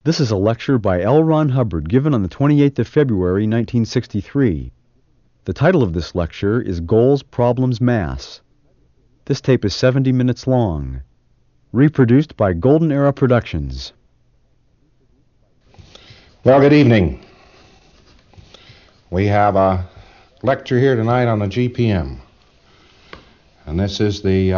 This is a lecture by L. Ron Hubbard given on the 28th of February, 1963. The title of this lecture is Goals, Problems, Mass. This tape is 70 minutes long. Reproduced by Golden Era Productions. Well, good evening. We have a lecture here tonight on the GPM. And this is the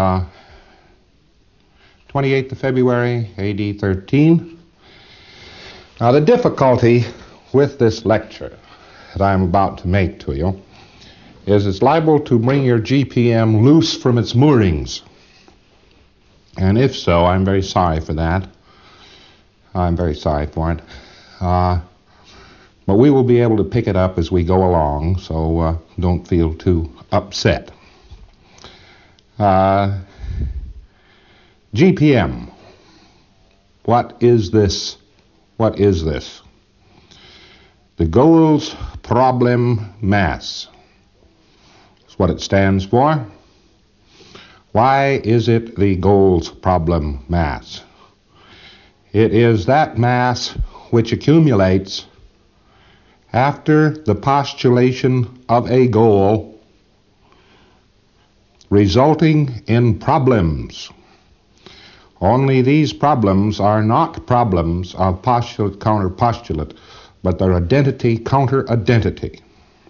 28th of February, AD 13. Now, the difficulty with this lecture that I'm about to make to you is it's liable to bring your GPM loose from its moorings. And if so, I'm very sorry for that. I'm very sorry for it. But we will be able to pick it up as we go along, so don't feel too upset. GPM. What is this? What is this? The Goals, Problem, Mass. That's what it stands for. Why is it the Goals, Problem, Mass? It is that mass which accumulates after the postulation of a goal, resulting in problems. Only these problems are not problems of postulate counter postulate, but they're identity counter identity.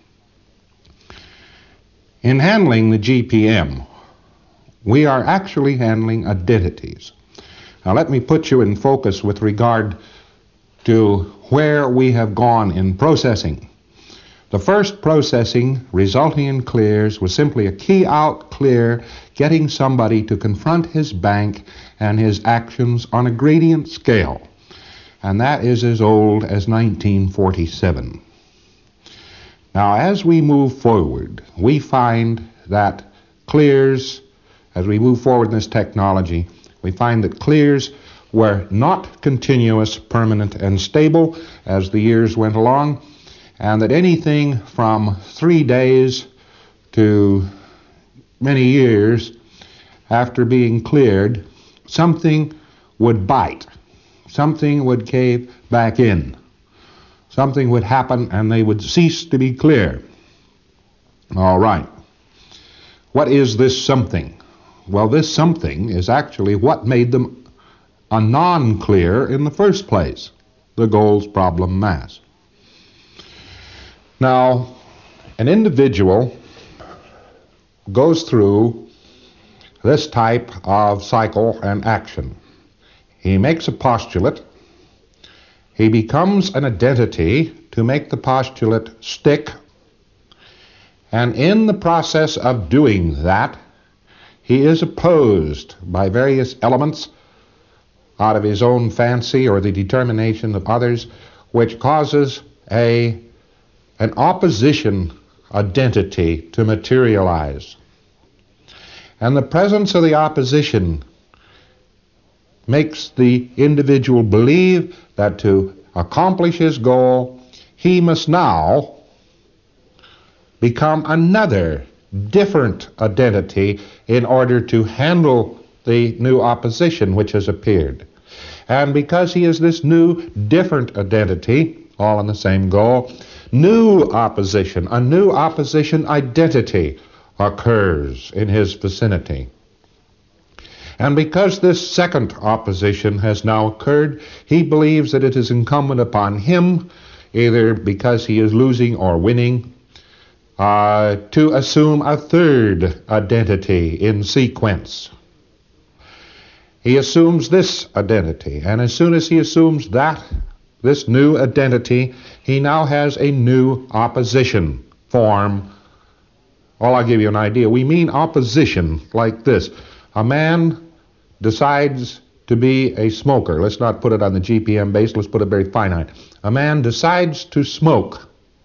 In handling the GPM, we are actually handling identities. Now let me put you in focus with regard to where we have gone in processing. The first processing resulting in clears was simply a key out clear, getting somebody to confront his bank and his actions on a gradient scale. And that is as old as 1947. Now, as we move forward, we find that clears, as we move forward in this technology, we find that clears were not continuous, permanent, and stable as the years went along, and that anything from 3 days to many years after being cleared, something would bite, something would cave back in, something would happen and they would cease to be clear. All right. What is this something? Well, this something is actually what made them a non-clear in the first place, the Goals, Problem, Mass. Now, an individual goes through this type of cycle and action. He makes a postulate. He becomes an identity to make the postulate stick. And in the process of doing that, he is opposed by various elements out of his own fancy or the determination of others, which causes an opposition identity to materialize. And the presence of the opposition makes the individual believe that to accomplish his goal, he must now become another different identity in order to handle the new opposition which has appeared. And because he is this new different identity, all in the same goal, new opposition, a new opposition identity occurs in his vicinity. And because this second opposition has now occurred, he believes that it is incumbent upon him, either because he is losing or winning, to assume a third identity in sequence. He assumes this identity, and as soon as he assumes this new identity, he now has a new opposition form. Well, I'll give you an idea. We mean opposition like this. A man decides to be a smoker. Let's not put it on the GPM base. Let's put it very finite. A man decides to smoke.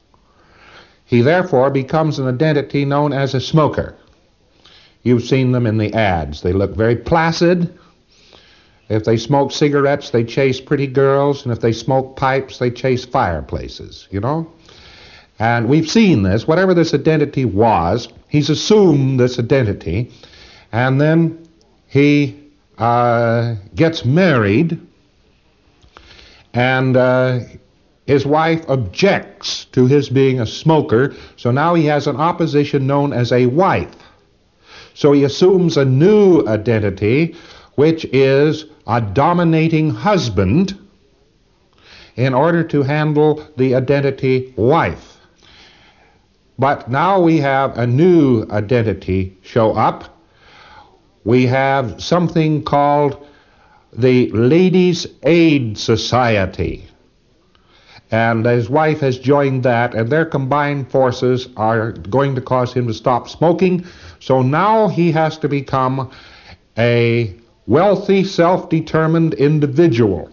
He therefore becomes an identity known as a smoker. You've seen them in the ads. They look very placid. If they smoke cigarettes, they chase pretty girls, and if they smoke pipes, they chase fireplaces, you know? And we've seen this. Whatever this identity was, he's assumed this identity, and then he gets married, And his wife objects to his being a smoker, so now he has an opposition known as a wife. So he assumes a new identity, which is a dominating husband, in order to handle the identity wife. But now we have a new identity show up. We have something called the Ladies' Aid Society. And his wife has joined that, and their combined forces are going to cause him to stop smoking. So now he has to become a wealthy, self-determined individual.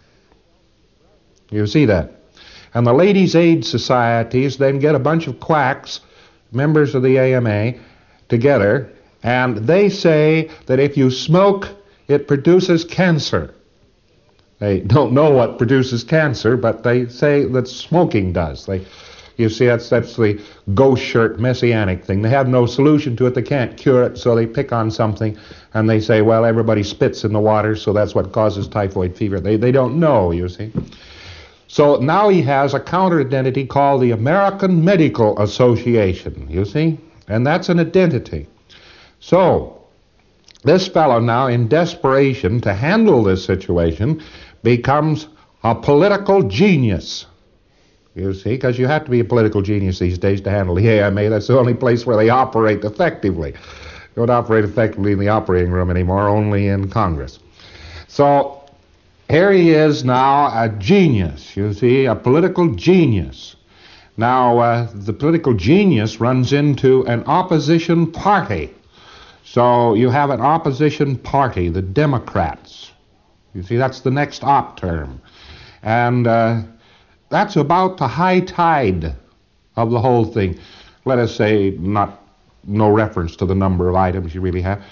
You see that? And the Ladies' Aid Societies then get a bunch of quacks, members of the AMA, together, and they say that if you smoke, it produces cancer. They don't know what produces cancer, but they say that smoking does. You see, that's the ghost shirt messianic thing. They have no solution to it. They can't cure it, so they pick on something, and they say, well, everybody spits in the water, so that's what causes typhoid fever. They don't know, you see. So now he has a counter-identity called the American Medical Association, you see, and that's an identity. So this fellow now, in desperation to handle this situation, becomes a political genius. You see, because you have to be a political genius these days to handle the AMA. That's the only place where they operate effectively. They don't operate effectively in the operating room anymore, only in Congress. So here he is now, a genius, you see, a political genius. Now, the political genius runs into an opposition party. So you have an opposition party, the Democrats. You see, that's the next op term. And that's about the high tide of the whole thing. Let us say, no reference to the number of items you really have.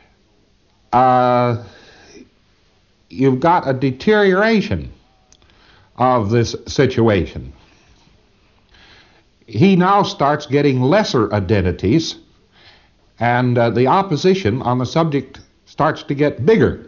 You've got a deterioration of this situation. He now starts getting lesser identities, and the opposition on the subject starts to get bigger.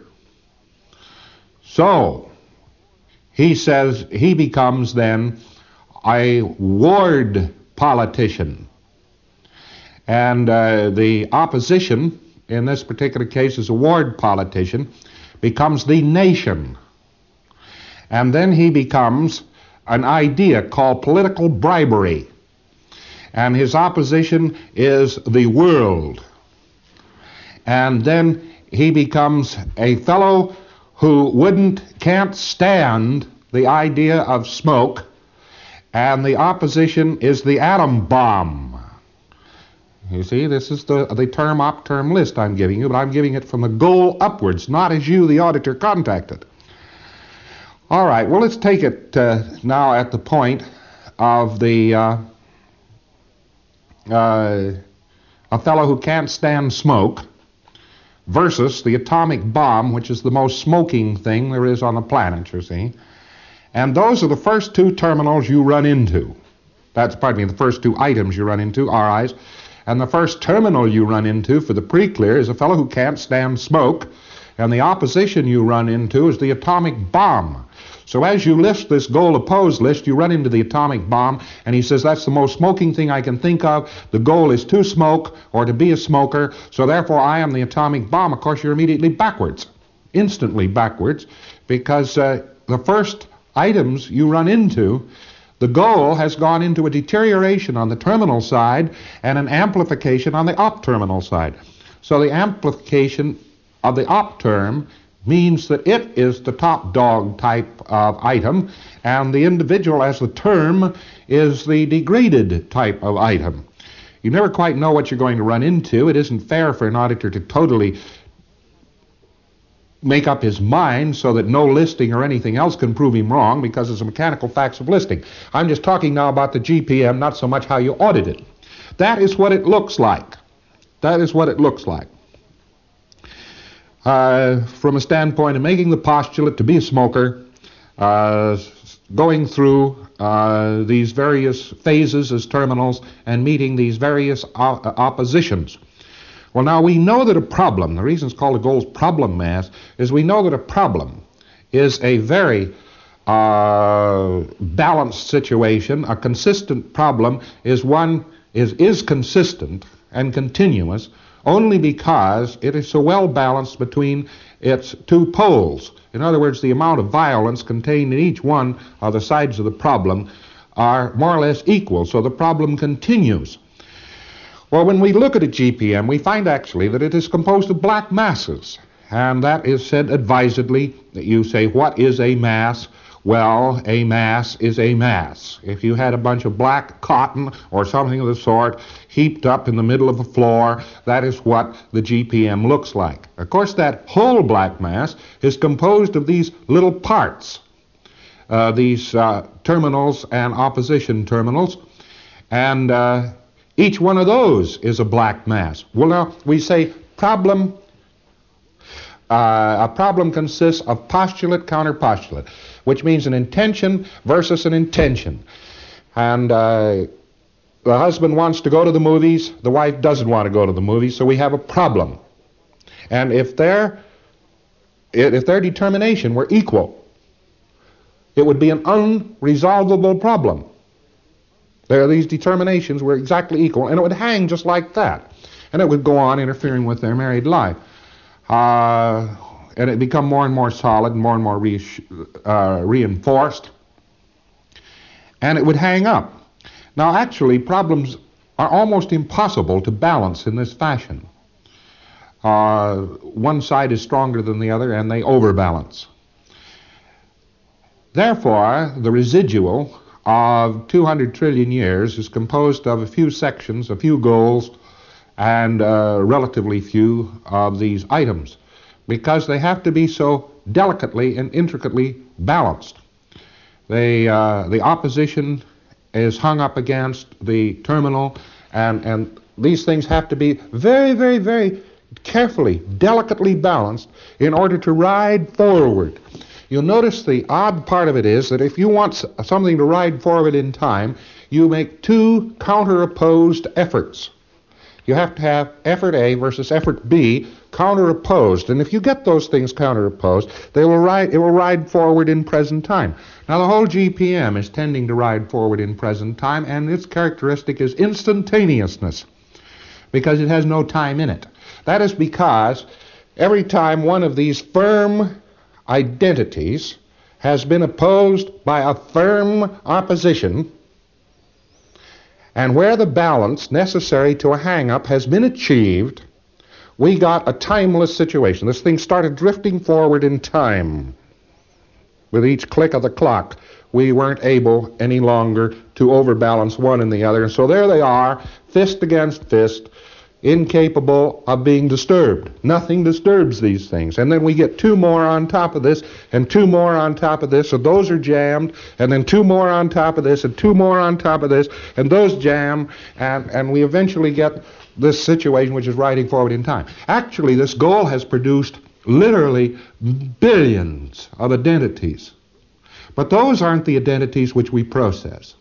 So, he says he becomes then a ward politician. And the opposition, in this particular case is a ward politician, becomes the nation. And then he becomes an idea called political bribery. And his opposition is the world. And then he becomes a fellow who can't stand the idea of smoke, and the opposition is the atom bomb. You see, this is the term op term list I'm giving you, but I'm giving it from the goal upwards, not as you, the auditor, contacted. All right, well, let's take it now at the point of a fellow who can't stand smoke versus the atomic bomb, which is the most smoking thing there is on the planet, you see. And those are the first two terminals you run into. The first two items you run into, RIs. And the first terminal you run into for the pre-clear is a fellow who can't stand smoke, and the opposition you run into is the atomic bomb. So as you list this goal opposed list, you run into the atomic bomb, and he says that's the most smoking thing I can think of. The goal is to smoke or to be a smoker, so therefore I am the atomic bomb. Of course, you're immediately backwards, instantly backwards, because the first items you run into, the goal has gone into a deterioration on the terminal side and an amplification on the op terminal side. So the amplification of the op term means that it is the top dog type of item, and the individual as the term is the degraded type of item. You never quite know what you're going to run into. It isn't fair for an auditor to totally make up his mind so that no listing or anything else can prove him wrong, because it's the mechanical facts of listing. I'm just talking now about the GPM, not so much how you audit it. That is what it looks like. That is what it looks like. From a standpoint of making the postulate to be a smoker, going through these various phases as terminals and meeting these various oppositions. Well, now we know that a problem, the reason it's called a goals problem mass, is we know that a problem is a very balanced situation, a consistent problem, is consistent and continuous only because it is so well balanced between its two poles. In other words, the amount of violence contained in each one of the sides of the problem are more or less equal, so the problem continues. Well, when we look at a GPM, we find actually that it is composed of black masses, and that is said advisedly. That you say, what is a mass? Well, a mass is a mass. If you had a bunch of black cotton or something of the sort heaped up in the middle of the floor, that is what the GPM looks like. Of course, that whole black mass is composed of these little parts, these terminals and opposition terminals, and each one of those is a black mass. Well, now, we say a problem consists of postulate, counterpostulate, which means an intention versus an intention. And the husband wants to go to the movies, the wife doesn't want to go to the movies, so we have a problem. And if their determination were equal, it would be an unresolvable problem. These determinations were exactly equal, and it would hang just like that. And it would go on interfering with their married life. And it become more and more solid, more and more reinforced, and it would hang up. Now, actually, problems are almost impossible to balance in this fashion. One side is stronger than the other, and they overbalance. Therefore, the residual of 200 trillion years is composed of a few sections, a few goals, and relatively few of these items, because they have to be so delicately and intricately balanced. The opposition is hung up against the terminal, and these things have to be very, very, very carefully, delicately balanced in order to ride forward. You'll notice the odd part of it is that if you want something to ride forward in time, you make two counter-opposed efforts. You have to have effort A versus effort B counter-opposed, and if you get those things counter-opposed, it will ride forward in present time. Now, the whole GPM is tending to ride forward in present time, and its characteristic is instantaneousness, because it has no time in it. That is because every time one of these firm identities has been opposed by a firm opposition, and where the balance necessary to a hang-up has been achieved, we got a timeless situation. This thing started drifting forward in time. With each click of the clock, we weren't able any longer to overbalance one and the other. And so there they are, fist against fist, incapable of being disturbed. Nothing disturbs these things. And then we get two more on top of this, and two more on top of this, so those are jammed, and then two more on top of this, and two more on top of this, and those jam, and we eventually get this situation which is riding forward in time. Actually, this goal has produced literally billions of identities. But those aren't the identities which we process.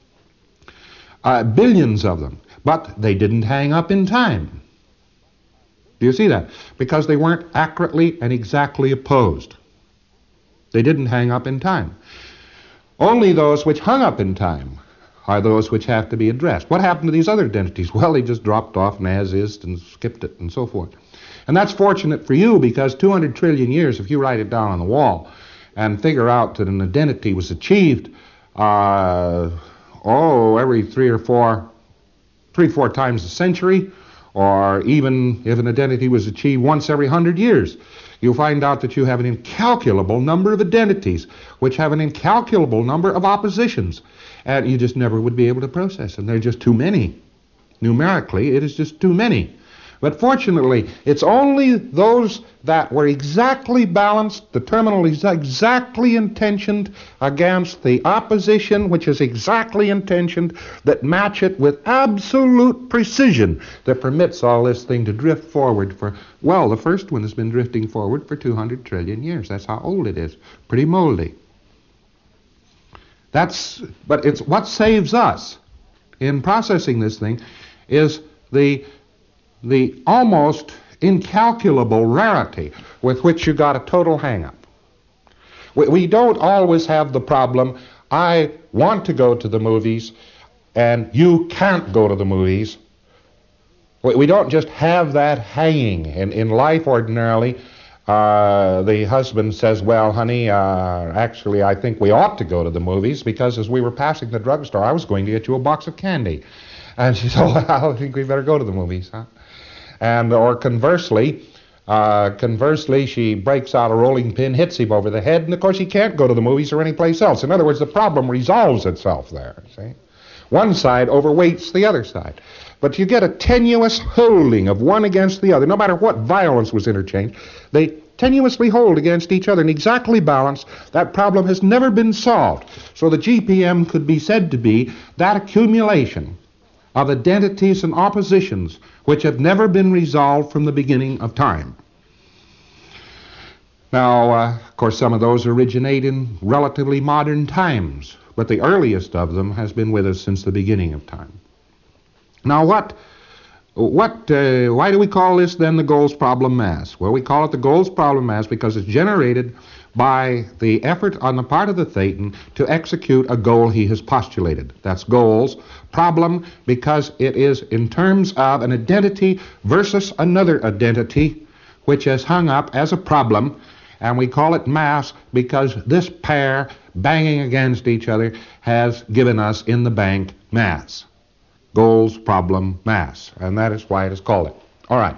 Billions of them. But they didn't hang up in time. Do you see that? Because they weren't accurately and exactly opposed. They didn't hang up in time. Only those which hung up in time are those which have to be addressed. What happened to these other identities? Well, they just dropped off and as is and skipped it and so forth. And that's fortunate for you, because 200 trillion years, if you write it down on the wall and figure out that an identity was achieved every three or four times a century, or even if an identity was achieved once every 100 years, you'll find out that you have an incalculable number of identities which have an incalculable number of oppositions, and you just never would be able to process them. There are just too many. Numerically, it is just too many. But fortunately, it's only those that were exactly balanced, the terminal is exactly intentioned against the opposition, which is exactly intentioned, that match it with absolute precision, that permits all this thing to drift forward for, well, the first one has been drifting forward for 200 trillion years. That's how old it is. Pretty moldy. But it's what saves us in processing this thing is the almost incalculable rarity with which you got a total hang-up. We don't always have the problem, I want to go to the movies and you can't go to the movies. We don't just have that hanging. In life ordinarily, the husband says, well, honey, actually I think we ought to go to the movies because as we were passing the drugstore, I was going to get you a box of candy. And she said, well, I think we better go to the movies, huh? And, or conversely, she breaks out a rolling pin, hits him over the head, and of course he can't go to the movies or anyplace else. In other words, the problem resolves itself there, see? One side overweights the other side. But you get a tenuous holding of one against the other. No matter what violence was interchanged, they tenuously hold against each other and exactly balanced. That problem has never been solved. So the GPM could be said to be that accumulation of identities and oppositions which have never been resolved from the beginning of time. Now, of course, some of those originate in relatively modern times, but the earliest of them has been with us since the beginning of time. Now, why do we call this then the Goals problem mass? Well, we call it the Goals problem mass because it's generated by the effort on the part of the Thetan to execute a goal he has postulated. That's Goals problem because it is in terms of an identity versus another identity which is hung up as a problem, and we call it mass because this pair banging against each other has given us in the bank mass. Goals problem mass, and that is why it is called it. All right.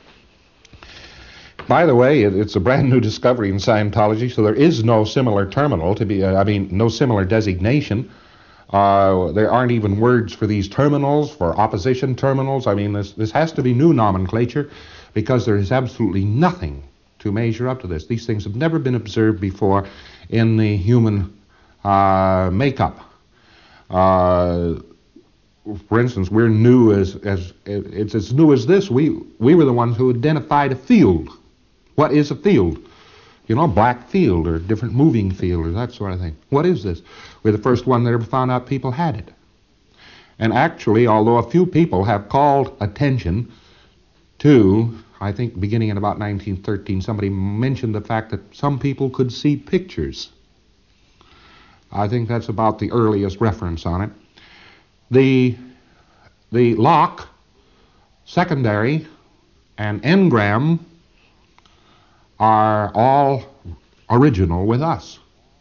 By the way, it's a brand new discovery in Scientology, so there is no similar terminal to be, no similar designation. There aren't even words for these terminals, for opposition terminals. I mean, this has to be new nomenclature because there is absolutely nothing to measure up to this. These things have never been observed before in the human makeup. For instance, we're new it's as new as this. We were the ones who identified a field. What is a field? You know, black field or different moving field or that sort of thing. What is this? We're the first one that ever found out people had it. And actually, although a few people have called attention to, I think beginning in about 1913, somebody mentioned the fact that some people could see pictures. I think that's about the earliest reference on it. The lock, secondary, and engram are all original with us.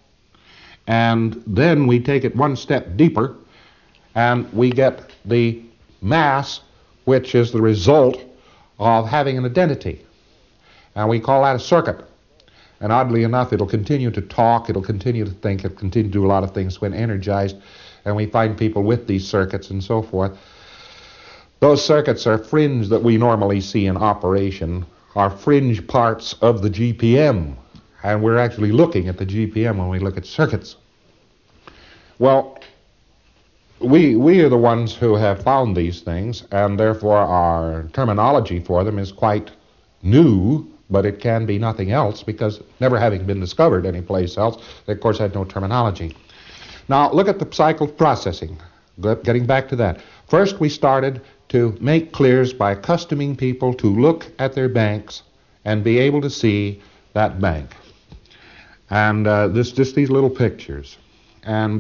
And then we take it one step deeper, and we get the mass, which is the result of having an identity. And we call that a circuit. And oddly enough, it'll continue to talk, it'll continue to think, it'll continue to do a lot of things when energized. And we find people with these circuits and so forth. Those circuits are fringe that we normally see in operation, are fringe parts of the GPM. And we're actually looking at the GPM when we look at circuits. Well, we are the ones who have found these things, and therefore our terminology for them is quite new, but it can be nothing else because never having been discovered anyplace else, they of course had no terminology. Now, look at the cycle processing. Getting back to that. First, we started to make clears by accustoming people to look at their banks and be able to see that bank. And just these little pictures. And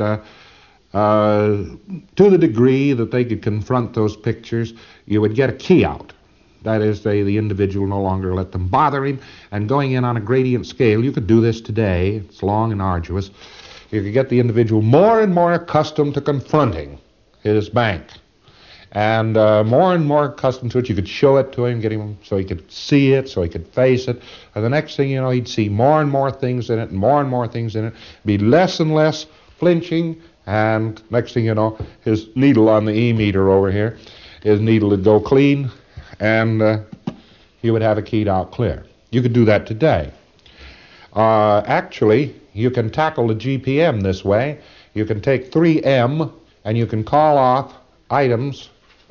to the degree that they could confront those pictures, you would get a key out. That is, the individual no longer let them bother him. And going in on a gradient scale, you could do this today. It's long and arduous. You could get the individual more and more accustomed to confronting his bank. And more and more accustomed to it. You could show it to him, get him so he could see it, so he could face it. And the next thing you know, he'd see more and more things in it, and more things in it. Be less and less flinching. And next thing you know, his needle on the E-meter over here, his needle would go clean, and he would have a keyed out clear. You could do that today. Actually, you can tackle the GPM this way. You can take 3M and you can call off items.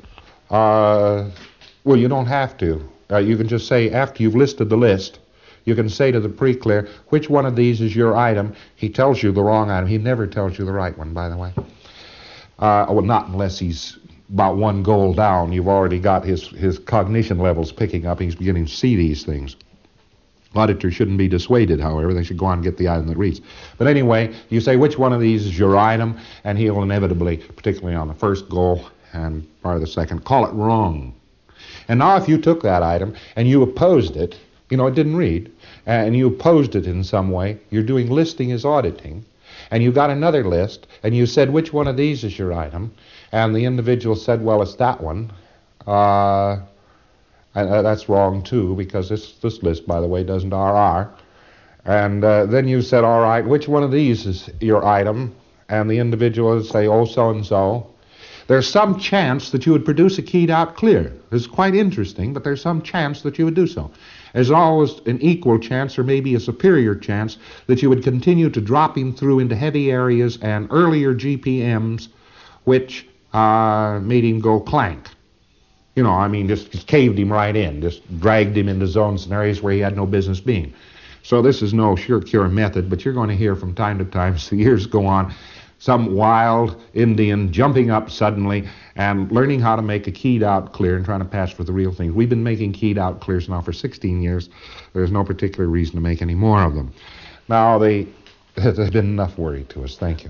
Well, you don't have to. You can just say, after you've listed the list, you can say to the pre-clear, which one of these is your item? He tells you the wrong item. He never tells you the right one, by the way. Well, not unless he's about one goal down. You've already got his cognition levels picking up. He's beginning to see these things. Auditors shouldn't be dissuaded, however. They should go on and get the item that reads. But anyway, you say which one of these is your item, and he'll inevitably, particularly on the first goal and part of the second, call it wrong. And now if you took that item and you opposed it, it didn't read, and you opposed it in some way, you're doing listing as auditing, and you got another list, and you said which one of these is your item, and the individual said, well, it's that one. That's wrong, too, because this list, by the way, doesn't RR. And then you said, all right, which one of these is your item? And the individual would say, oh, so-and-so. There's some chance that you would produce a keyed out clear. This is quite interesting, but there's some chance that you would do so. There's always an equal chance, or maybe a superior chance, that you would continue to drop him through into heavy areas and earlier GPMs, which made him go clank. Just caved him right in, just dragged him into zones and areas where he had no business being. So this is no sure cure method, but you're going to hear from time to time, as the years go on, some wild Indian jumping up suddenly and learning how to make a keyed out clear and trying to pass for the real thing. We've been making keyed out clears now for 16 years. There's no particular reason to make any more of them. Now, there's been enough worry to us. Thank you.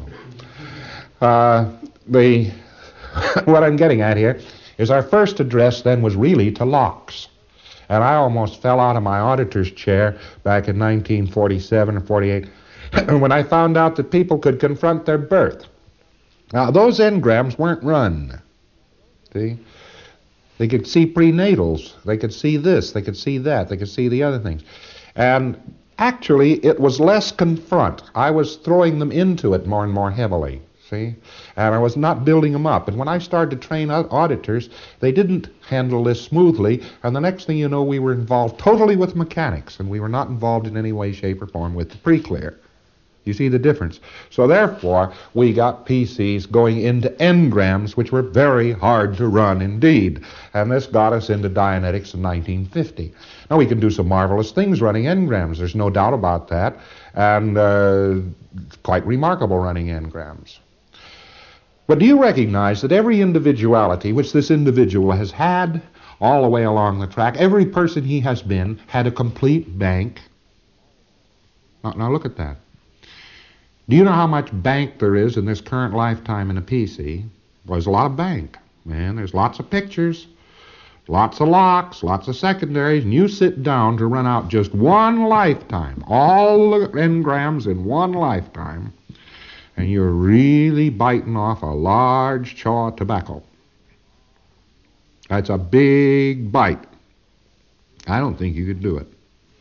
What I'm getting at here is our first address then was really to locks. And I almost fell out of my auditor's chair back in 1947 or 48 when I found out that people could confront their birth. Now, those engrams weren't run. See? They could see prenatals. They could see this. They could see that. They could see the other things. And actually, it was less confront. I was throwing them into it more and more heavily. See? And I was not building them up. And when I started to train auditors, they didn't handle this smoothly. And the next thing you know, we were involved totally with mechanics, and we were not involved in any way, shape, or form with the pre-clear. You see the difference? So therefore, we got PCs going into engrams, which were very hard to run indeed. And this got us into Dianetics in 1950. Now, we can do some marvelous things running engrams. There's no doubt about that. And quite remarkable running engrams. But do you recognize that every individuality which this individual has had all the way along the track, every person he has been, had a complete bank? Now look at that. Do you know how much bank there is in this current lifetime in a PC? Well, there's a lot of bank. Man, there's lots of pictures, lots of locks, lots of secondaries, and you sit down to run out just one lifetime, all the engrams in one lifetime, and you're really biting off a large chaw of tobacco. That's a big bite. I don't think you could do it.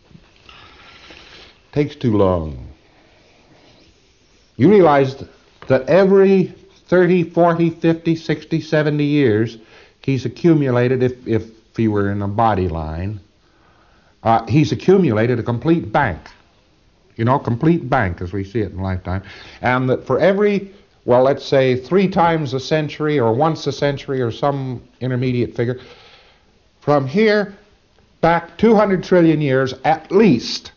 Takes too long. You realize that every 30, 40, 50, 60, 70 years, he's accumulated, if he were in a body line, he's accumulated a complete bank. Complete bank as we see it in lifetime. And that for every, let's say 3 times a century or once a century or some intermediate figure, from here back 200 trillion years at least,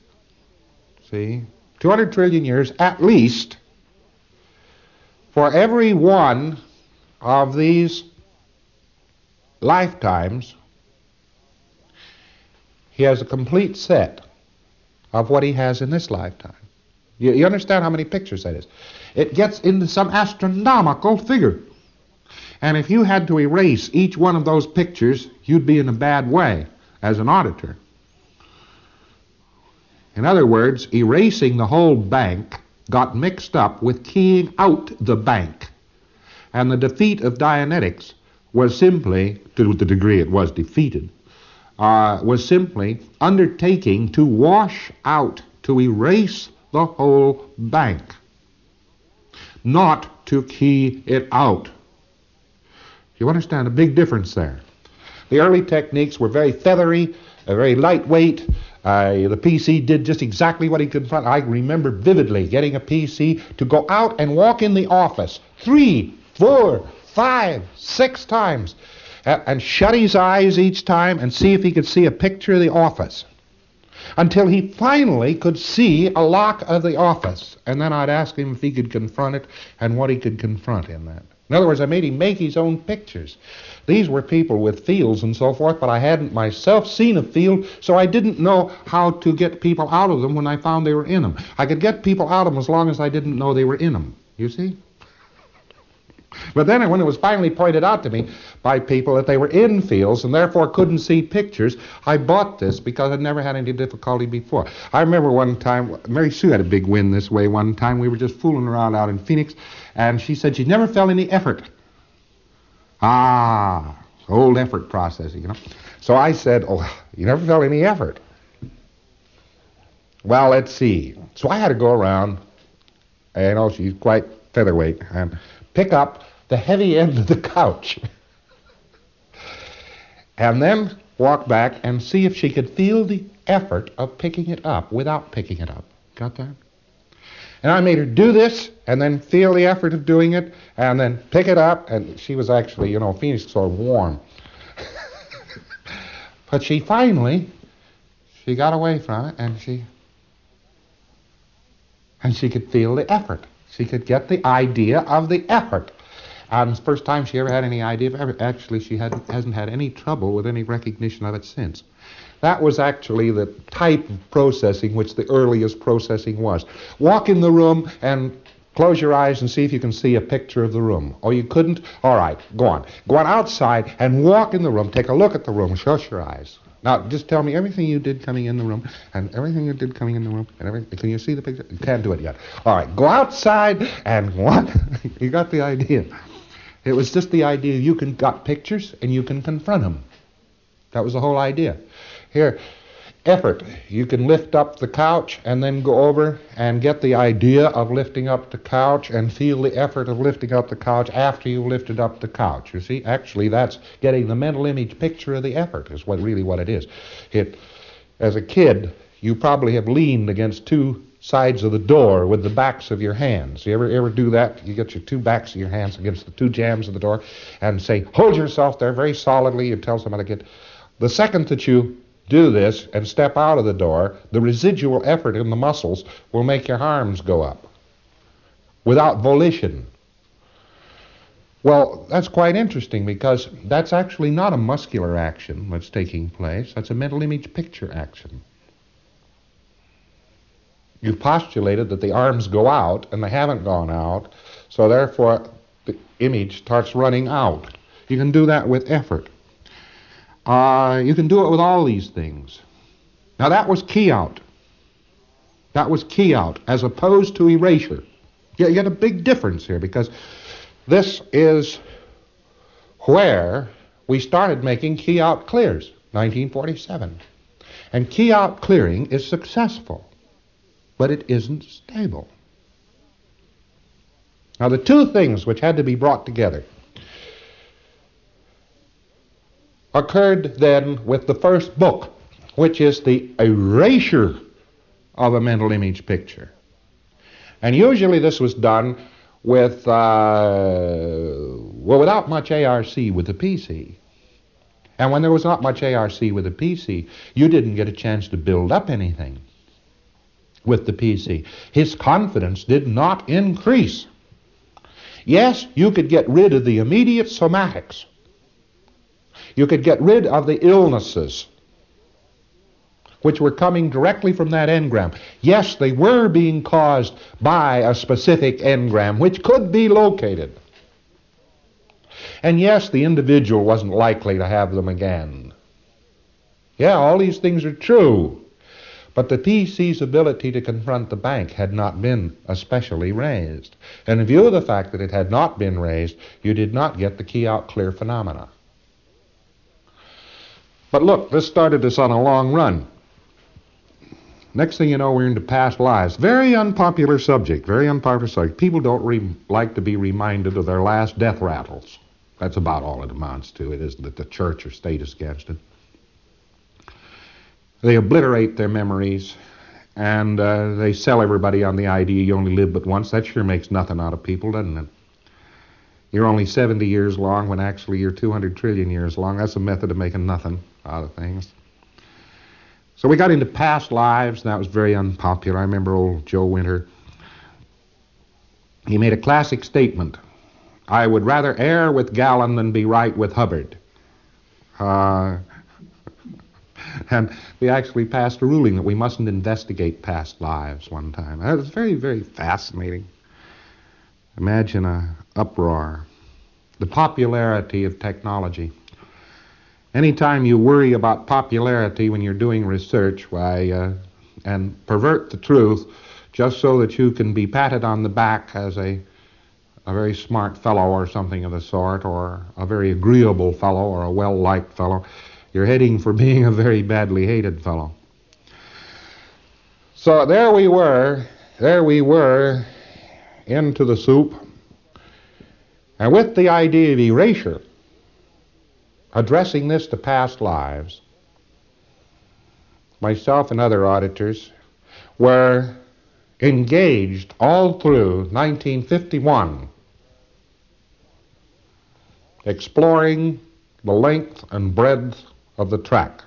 200 trillion years at least, for every one of these lifetimes, he has a complete set of what he has in this lifetime. You understand how many pictures that is? It gets into some astronomical figure. And if you had to erase each one of those pictures, you'd be in a bad way as an auditor. In other words, erasing the whole bank got mixed up with keying out the bank. And the defeat of Dianetics was simply, to the degree it was defeated, was simply undertaking to wash out, to erase the whole bank, not to key it out. You understand a big difference there? The early techniques were very feathery, very lightweight. The PC did just exactly what he could confront. I remember vividly getting a PC to go out and walk in the office 3, 4, 5, 6 times and shut his eyes each time and see if he could see a picture of the office. until he finally could see a lock of the office. And then I'd ask him if he could confront it and what he could confront in that. In other words, I made him make his own pictures. These were people with fields and so forth, but I hadn't myself seen a field, so I didn't know how to get people out of them when I found they were in them. I could get people out of them as long as I didn't know they were in them. You see? But then when it was finally pointed out to me by people that they were in fields and therefore couldn't see pictures, I bought this because I'd never had any difficulty before. I remember one time, Mary Sue had a big win this way one time. We were just fooling around out in Phoenix, and she said she never felt any effort. Old effort processing, you know. So I said, you never felt any effort. Well, let's see. So I had to go around, she's quite featherweight, and pick up the heavy end of the couch and then walk back and see if she could feel the effort of picking it up without picking it up. Got that? And I made her do this and then feel the effort of doing it and then pick it up. And she was actually, Phoenix is sort of warm. But she finally got away from it and she could feel the effort. She could get the idea of the effort. And it's the first time she ever had any idea of effort. Actually, she hasn't had any trouble with any recognition of it since. That was actually the type of processing which the earliest processing was. Walk in the room and close your eyes and see if you can see a picture of the room. Oh, you couldn't? All right, go on. Go on outside and walk in the room. Take a look at the room. Shut your eyes. Now, just tell me everything you did coming in the room, and everything you did coming in the room, and everything. Can you see the picture? You can't do it yet. All right, go outside and what? You got the idea. It was just the idea you got pictures and you can confront them. That was the whole idea. Here, effort. You can lift up the couch and then go over and get the idea of lifting up the couch and feel the effort of lifting up the couch after you've lifted up the couch. You see, actually that's getting the mental image picture of the effort is what it is. As a kid, you probably have leaned against two sides of the door with the backs of your hands. You ever do that? You get your two backs of your hands against the two jambs of the door and say, hold yourself there very solidly. You tell somebody to get. The second that you do this and step out of the door, the residual effort in the muscles will make your arms go up without volition. Well, that's quite interesting because that's actually not a muscular action that's taking place. That's a mental image picture action. You've postulated that the arms go out, and they haven't gone out, so therefore the image starts running out. You can do that with effort. You can do it with all these things. Now that was key out. That was key out, as opposed to erasure. You get a big difference here, because this is where we started making key out clears, 1947. And key out clearing is successful, but it isn't stable. Now the two things which had to be brought together occurred then with the first book, which is the erasure of a mental image picture. And usually this was done with, without much ARC with the PC. And when there was not much ARC with the PC, you didn't get a chance to build up anything with the PC. His confidence did not increase. Yes, you could get rid of the immediate somatics. You could get rid of the illnesses which were coming directly from that engram. Yes, they were being caused by a specific engram which could be located. And yes, the individual wasn't likely to have them again. Yeah, all these things are true. But the PC's ability to confront the bank had not been especially raised. And in view of the fact that it had not been raised, you did not get the key out clear phenomena. But look, this started us on a long run. Next thing you know, we're into past lives. Very unpopular subject, very unpopular subject. People don't like to be reminded of their last death rattles. That's about all it amounts to. It isn't that the church or state is against it. They obliterate their memories, and they sell everybody on the idea you only live but once. That sure makes nothing out of people, doesn't it? You're only 70 years long when actually you're 200 trillion years long. That's a method of making nothing out of things. So we got into past lives, and that was very unpopular. I remember old Joe Winter. He made a classic statement. I would rather err with Galen than be right with Hubbard. And we actually passed a ruling that we mustn't investigate past lives one time. That was very, very fascinating. Imagine an uproar. The popularity of technology. Anytime you worry about popularity when you're doing research, and pervert the truth just so that you can be patted on the back as a very smart fellow or something of the sort, or a very agreeable fellow or a well-liked fellow, you're heading for being a very badly hated fellow. So there we were into the soup, and with the idea of erasure, addressing this to past lives, myself and other auditors were engaged all through 1951 exploring the length and breadth of the track.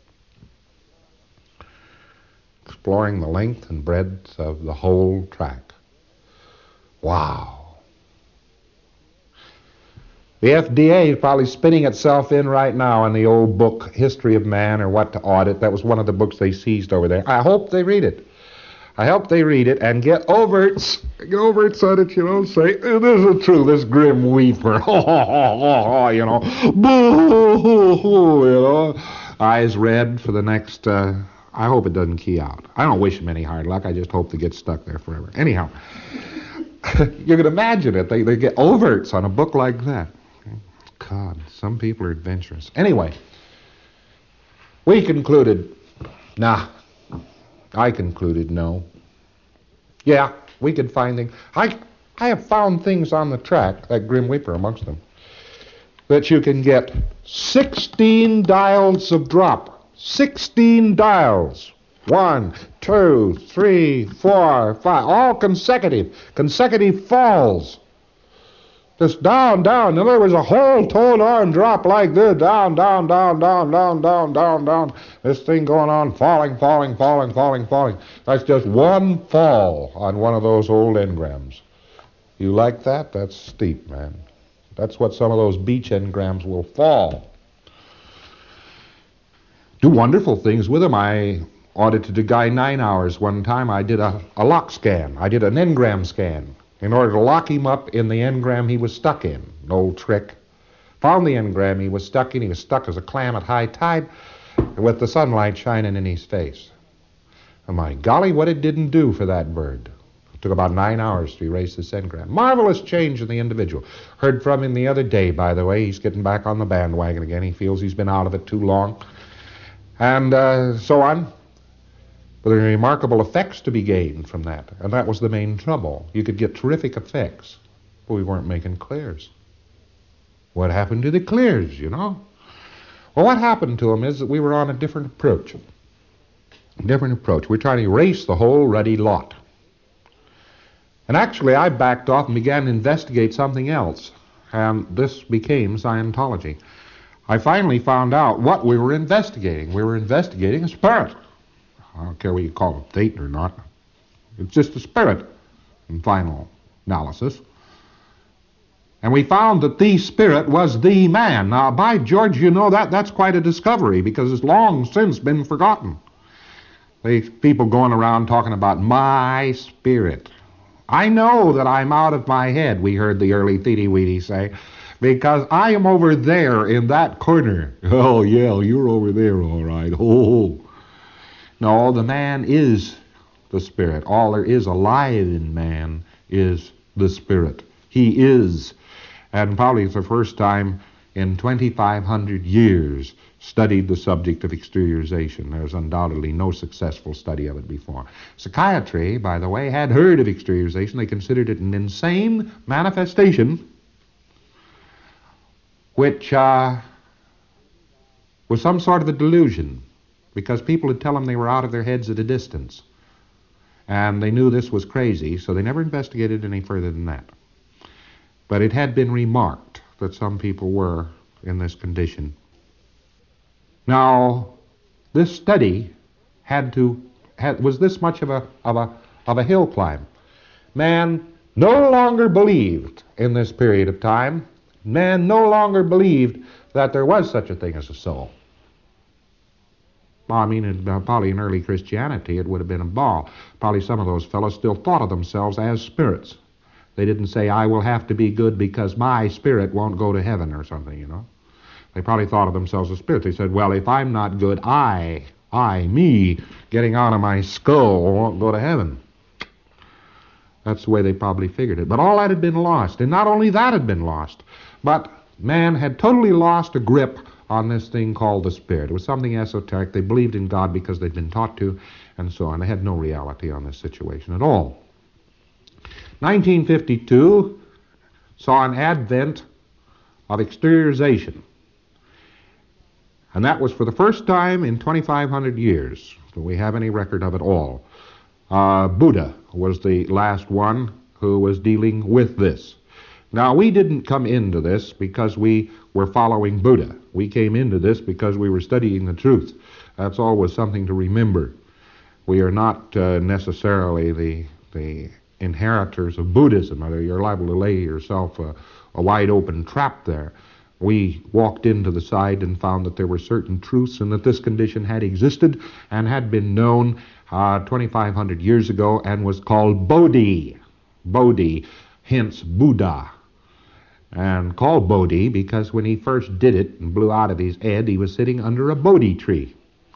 Exploring the length and breadth of the whole track. Wow. The FDA is probably spinning itself in right now in the old book, History of Man, or What to Audit. That was one of the books they seized over there. I hope they read it. I hope they read it and get overts on it, say, it isn't true, this grim weeper, boo, eyes red for the next, I hope it doesn't key out. I don't wish him any hard luck, I just hope they get stuck there forever. Anyhow, you can imagine it, they get overts on a book like that. God, some people are adventurous. Anyway, we concluded, I concluded no. Yeah, we could find things. I have found things on the track, that Grim Weeper amongst them, that you can get 16 dials of drop. 16 dials. 1, 2, 3, 4, 5, all consecutive falls. Just down. Now there was a whole tone arm drop like this, down. This thing going on, falling. That's just one fall on one of those old engrams. You like that? That's steep, man. That's what some of those beach engrams will fall. Do wonderful things with them. I audited a guy 9 hours one time. I did a lock scan. I did an engram scan in order to lock him up in the engram he was stuck in. An old trick. Found the engram he was stuck in. He was stuck as a clam at high tide with the sunlight shining in his face. And my golly, what it didn't do for that bird. It took about 9 hours to erase this engram. Marvelous change in the individual. Heard from him the other day, by the way. He's getting back on the bandwagon again. He feels he's been out of it too long. And so on. But there are remarkable effects to be gained from that. And that was the main trouble. You could get terrific effects, but we weren't making clears. What happened to the clears, Well, what happened to them is that we were on a different approach. We're trying to erase the whole ruddy lot. And actually, I backed off and began to investigate something else. And this became Scientology. I finally found out what we were investigating. We were investigating a spirit. I don't care what you call it, Satan or not. It's just a spirit in final analysis. And we found that the spirit was the man. Now, by George, that's quite a discovery because it's long since been forgotten. These people going around talking about my spirit. I know that I'm out of my head, we heard the early Theety-Weety say, because I am over there in that corner. Oh, yeah, you're over there, all right. Oh. No, the man is the spirit. All there is alive in man is the spirit. He is. And probably it's the first time in 2,500 years studied the subject of exteriorization. There's undoubtedly no successful study of it before. Psychiatry, by the way, had heard of exteriorization. They considered it an insane manifestation which was some sort of a delusion, because people would tell them they were out of their heads at a distance. And they knew this was crazy, so they never investigated any further than that. But it had been remarked that some people were in this condition. Now, this study was this much of a hill climb. Man no longer believed in this period of time. Man no longer believed that there was such a thing as a soul. Well, I mean, probably in early Christianity, it would have been a ball. Probably some of those fellows still thought of themselves as spirits. They didn't say, I will have to be good because my spirit won't go to heaven or something, you know. They probably thought of themselves as spirits. They said, well, if I'm not good, me, getting out of my skull won't go to heaven. That's the way they probably figured it. But all that had been lost. And not only that had been lost, but man had totally lost a grip on this thing called the Spirit. It was something esoteric. They believed in God because they'd been taught to, and so on. They had no reality on this situation at all. 1952 saw an advent of exteriorization. And that was for the first time in 2,500 years that we have any record of it all. Buddha was the last one who was dealing with this. Now, we didn't come into this because we were following Buddha. We came into this because we were studying the truth. That's always something to remember. We are not necessarily the inheritors of Buddhism, or you're liable to lay yourself a wide open trap there. We walked into the side and found that there were certain truths and that this condition had existed and had been known 2,500 years ago and was called Bodhi. Bodhi, hence Buddha. And called Bodhi because when he first did it and blew out of his head, he was sitting under a Bodhi tree.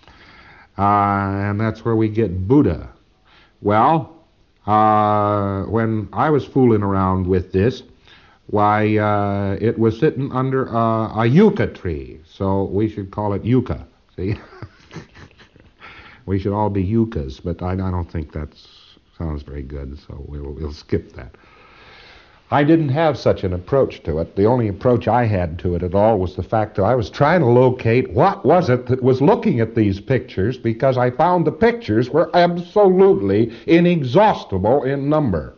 And that's where we get Buddha. Well, when I was fooling around with this, why, it was sitting under a yucca tree, so we should call it yucca, see? We should all be yuccas, but I don't think that sounds very good, so we'll skip that. I didn't have such an approach to it. The only approach I had to it at all was the fact that I was trying to locate what was it that was looking at these pictures, because I found the pictures were absolutely inexhaustible in number.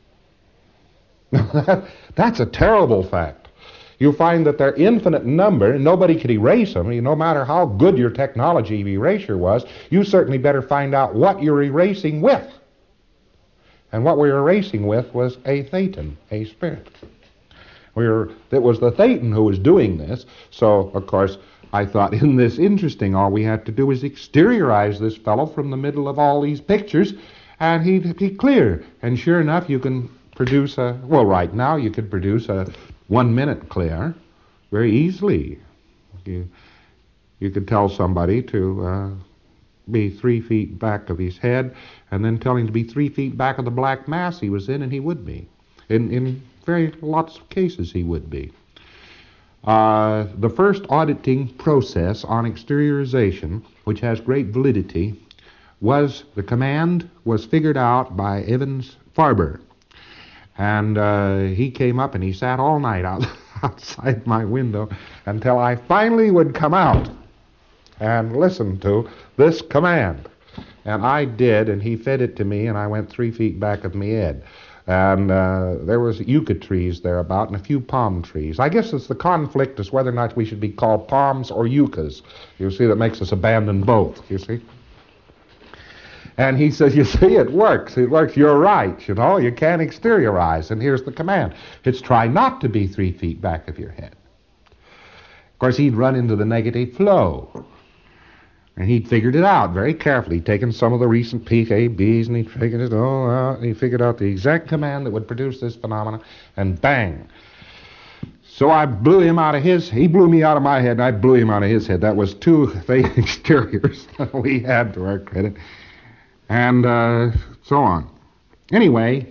That's a terrible fact. You find that they're infinite in number, and nobody could erase them. No matter how good your technology of erasure was, you certainly better find out what you're erasing with. And what we were erasing with was a thetan, a spirit. It was the thetan who was doing this, so, of course, I thought, isn't this interesting? All we have to do is exteriorize this fellow from the middle of all these pictures, and he'd be clear. And sure enough, you can produce right now you could produce a 1 minute clear very easily. You could tell somebody to be 3 feet back of his head, and then tell him to be 3 feet back of the black mass he was in, and he would be. In very lots of cases he would be. The first auditing process on exteriorization, which has great validity, the command was figured out by Evans Farber. And he came up and he sat all night outside my window until I finally would come out and listen to this command. And I did, and he fed it to me, and I went 3 feet back of me head. And there was yucca trees thereabout and a few palm trees. I guess it's the conflict as whether or not we should be called palms or yuccas. You see, that makes us abandon both, you see. And he says, you see, it works. It works. You're right, you know. You can't exteriorize. And here's the command. It's try not to be 3 feet back of your head. Of course, he'd run into the negative flow. And he'd figured it out very carefully. He'd taken some of the recent PKBs and he'd figured it all out. And he figured out the exact command that would produce this phenomenon. And bang. So I blew him out of he blew me out of my head, and I blew him out of his head. That was 2 fake exteriors that we had to our credit. And so on. Anyway,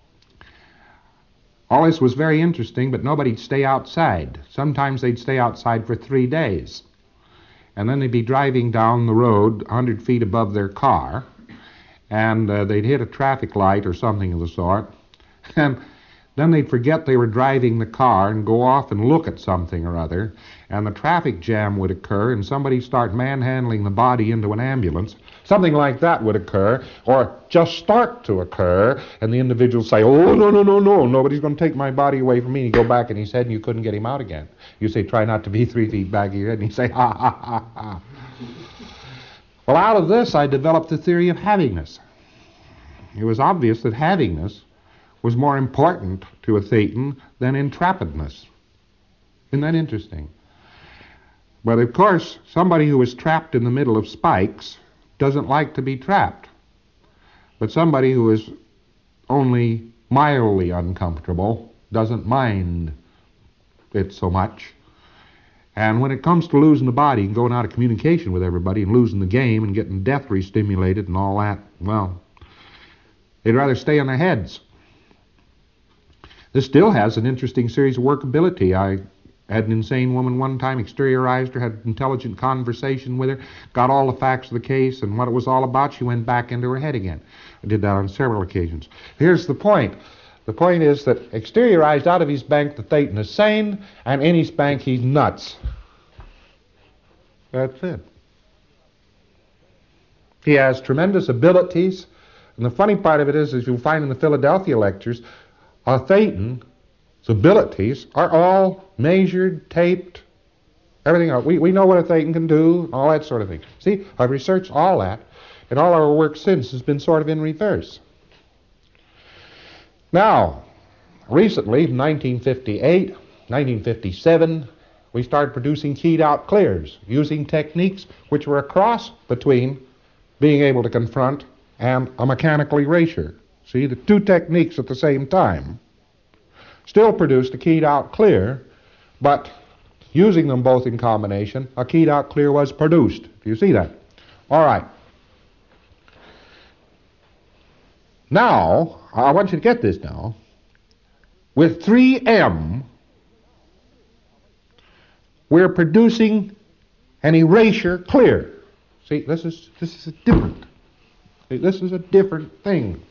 all this was very interesting, but nobody'd stay outside. Sometimes they'd stay outside for 3 days. And then they'd be driving down the road 100 feet above their car, and they'd hit a traffic light or something of the sort, and then they'd forget they were driving the car and go off and look at something or other, and the traffic jam would occur, and somebody'd start manhandling the body into an ambulance. Something like that would occur, or just start to occur, and the individual say, oh, no, nobody's going to take my body away from me. And he'd go back in his head, and you couldn't get him out again. You say, try not to be 3 feet back of your head, and he'd say, ha, ha, ha, ha. Well, out of this I developed the theory of havingness. It was obvious that havingness was more important to a thetan than intrapidness. Isn't that interesting? But of course, somebody who is trapped in the middle of spikes doesn't like to be trapped. But somebody who is only mildly uncomfortable doesn't mind it so much. And when it comes to losing the body and going out of communication with everybody and losing the game and getting death re-stimulated and all that, well, they'd rather stay on their heads. This still has an interesting series of workability. I had an insane woman one time, exteriorized her, had intelligent conversation with her, got all the facts of the case and what it was all about. She went back into her head again. I did that on several occasions. Here's the point. The point is that exteriorized out of his bank, the thetan is sane, and in his bank, he's nuts. That's it. He has tremendous abilities, and the funny part of it is, as you'll find in the Philadelphia lectures, a thetan's abilities are all measured, taped, everything else. We know what a thetan can do, all that sort of thing. See, I've researched all that, and all our work since has been sort of in reverse. Now, recently, in 1958, 1957, we started producing keyed-out clears using techniques which were a cross between being able to confront and a mechanical erasure. See, the two techniques at the same time still produced a keyed-out clear, but using them both in combination, a keyed-out clear was produced. Do you see that? All right. Now, I want you to get this now. With 3M, we're producing an erasure clear. See, this is a different. See, this is a different thing.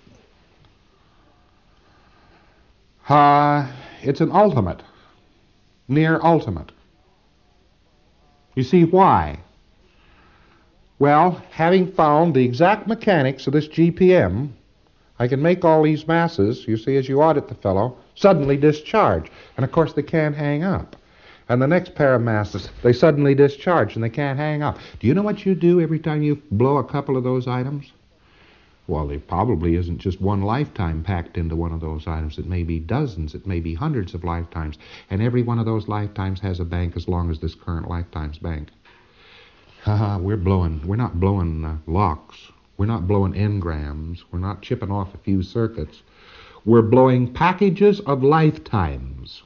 It's an ultimate, near ultimate. You see why? Well, having found the exact mechanics of this GPM, I can make all these masses, you see, as you audit the fellow, suddenly discharge. And of course they can't hang up. And the next pair of masses, they suddenly discharge and they can't hang up. Do you know what you do every time you blow a couple of those items? Well, there probably isn't just one lifetime packed into one of those items. It may be dozens, it may be hundreds of lifetimes. And every one of those lifetimes has a bank as long as this current lifetime's bank. We're not blowing locks. We're not blowing engrams. We're not chipping off a few circuits. We're blowing packages of lifetimes.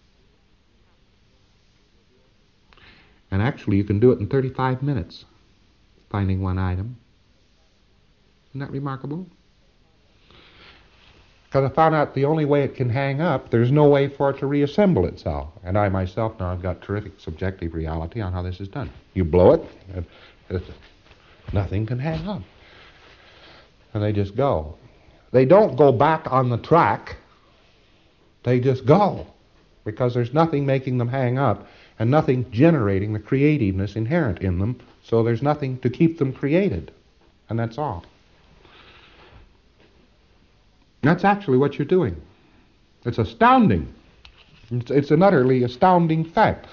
And actually, you can do it in 35 minutes, finding one item. Isn't that remarkable? Because I found out the only way it can hang up, there's no way for it to reassemble itself. And I myself now have got terrific subjective reality on how this is done. You blow it, nothing can hang up. And they just go. They don't go back on the track. They just go. Because there's nothing making them hang up and nothing generating the creativeness inherent in them. So there's nothing to keep them created. And that's all. That's actually what you're doing. It's astounding. It's an utterly astounding fact.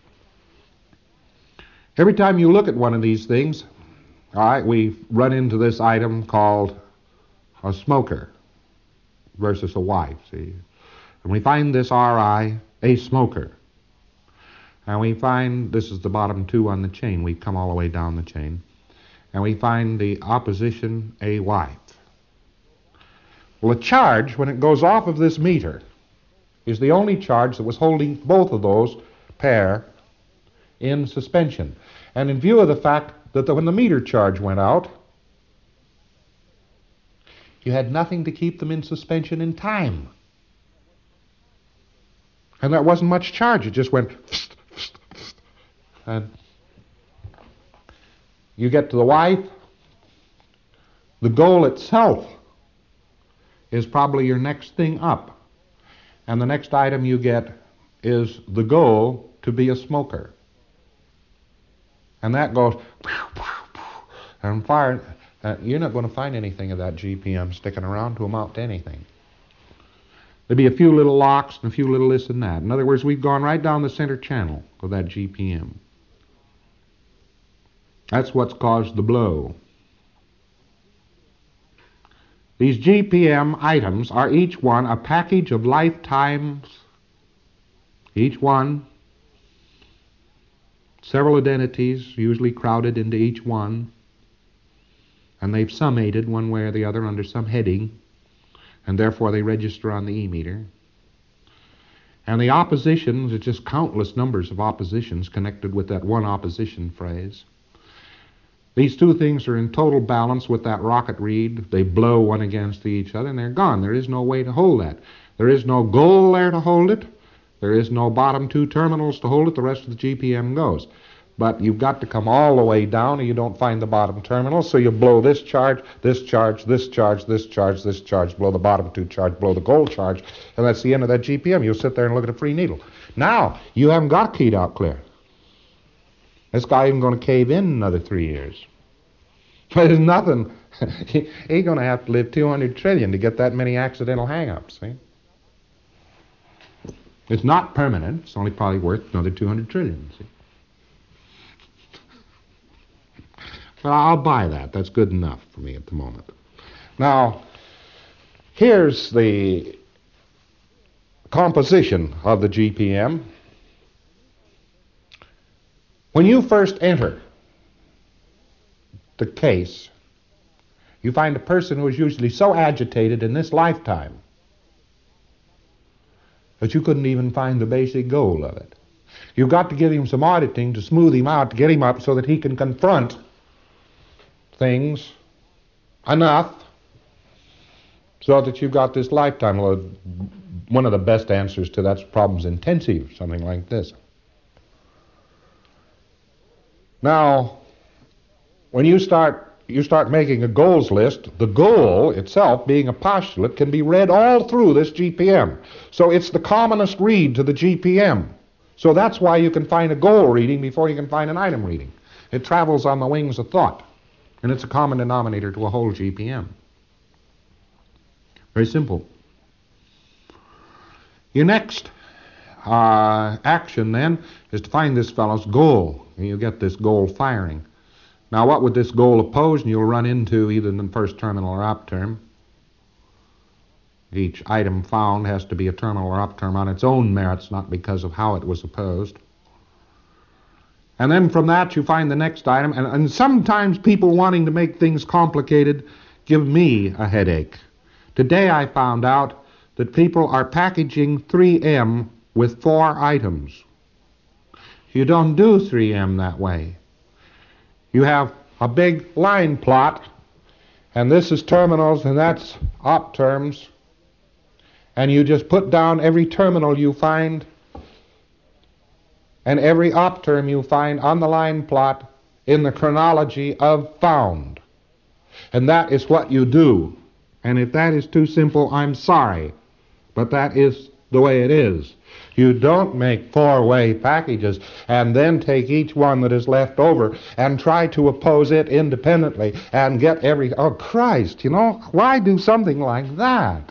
Every time you look at one of these things, all right, we run into this item called a smoker versus a wife, see? And we find this RI, a smoker. And we find, this is the bottom two on the chain. We come all the way down the chain. And we find the opposition, a wife. Well, a charge, when it goes off of this meter, is the only charge that was holding both of those pair in suspension. And in view of the fact that when the meter charge went out, you had nothing to keep them in suspension in time. And there wasn't much charge. It just went, and you get to the wife. The goal itself is probably your next thing up. And the next item you get is the goal to be a smoker. And that goes, and fire. You're not going to find anything of that GPM sticking around to amount to anything. There'll be a few little locks and a few little this and that. In other words, we've gone right down the center channel of that GPM. That's what's caused the blow. These GPM items are each one a package of lifetimes, each one, several identities usually crowded into each one, and they've summated one way or the other under some heading, and therefore they register on the E-meter. And the oppositions, it's just countless numbers of oppositions connected with that one opposition phrase. These two things are in total balance with that rocket reed. They blow one against each other and they're gone. There is no way to hold that. There is no goal there to hold it. There is no bottom two terminals to hold it. The rest of the GPM goes. But you've got to come all the way down or you don't find the bottom terminal. So you blow this charge, this charge, this charge, this charge, this charge, blow the bottom two charge, blow the goal charge, and that's the end of that GPM. You'll sit there and look at a free needle. Now, you haven't got keyed out clear. This guy isn't going to cave in another 3 years. But there's nothing. He's going to have to live 200 trillion to get that many accidental hang-ups, see? It's not permanent. It's only probably worth another 200 trillion, see? Well, I'll buy that. That's good enough for me at the moment. Now, here's the composition of the GPM. When you first enter the case, you find a person who is usually so agitated in this lifetime that you couldn't even find the basic goal of it. You've got to give him some auditing to smooth him out, to get him up so that he can confront things enough so that you've got this lifetime. One of the best answers to that's problems intensive, something like this. Now, when you start making a goals list, the goal itself, being a postulate, can be read all through this GPM. So it's the commonest read to the GPM. So that's why you can find a goal reading before you can find an item reading. It travels on the wings of thought, and it's a common denominator to a whole GPM. Very simple. Your next action then is to find this fellow's goal, and you get this goal firing. Now what would this goal oppose? And you'll run into either in the first terminal or op term. Each item found has to be a terminal or op term on its own merits, not because of how it was opposed. And then from that you find the next item, and sometimes people wanting to make things complicated give me a headache. Today I found out that people are packaging 3M with 4 items. You don't do 3M that way. You have a big line plot, and this is terminals and that's op terms, and you just put down every terminal you find and every op term you find on the line plot in the chronology of found. And that is what you do. And if that is too simple, I'm sorry, but that is the way it is. You don't make 4-way packages and then take each one that is left over and try to oppose it independently and get oh Christ, why do something like that?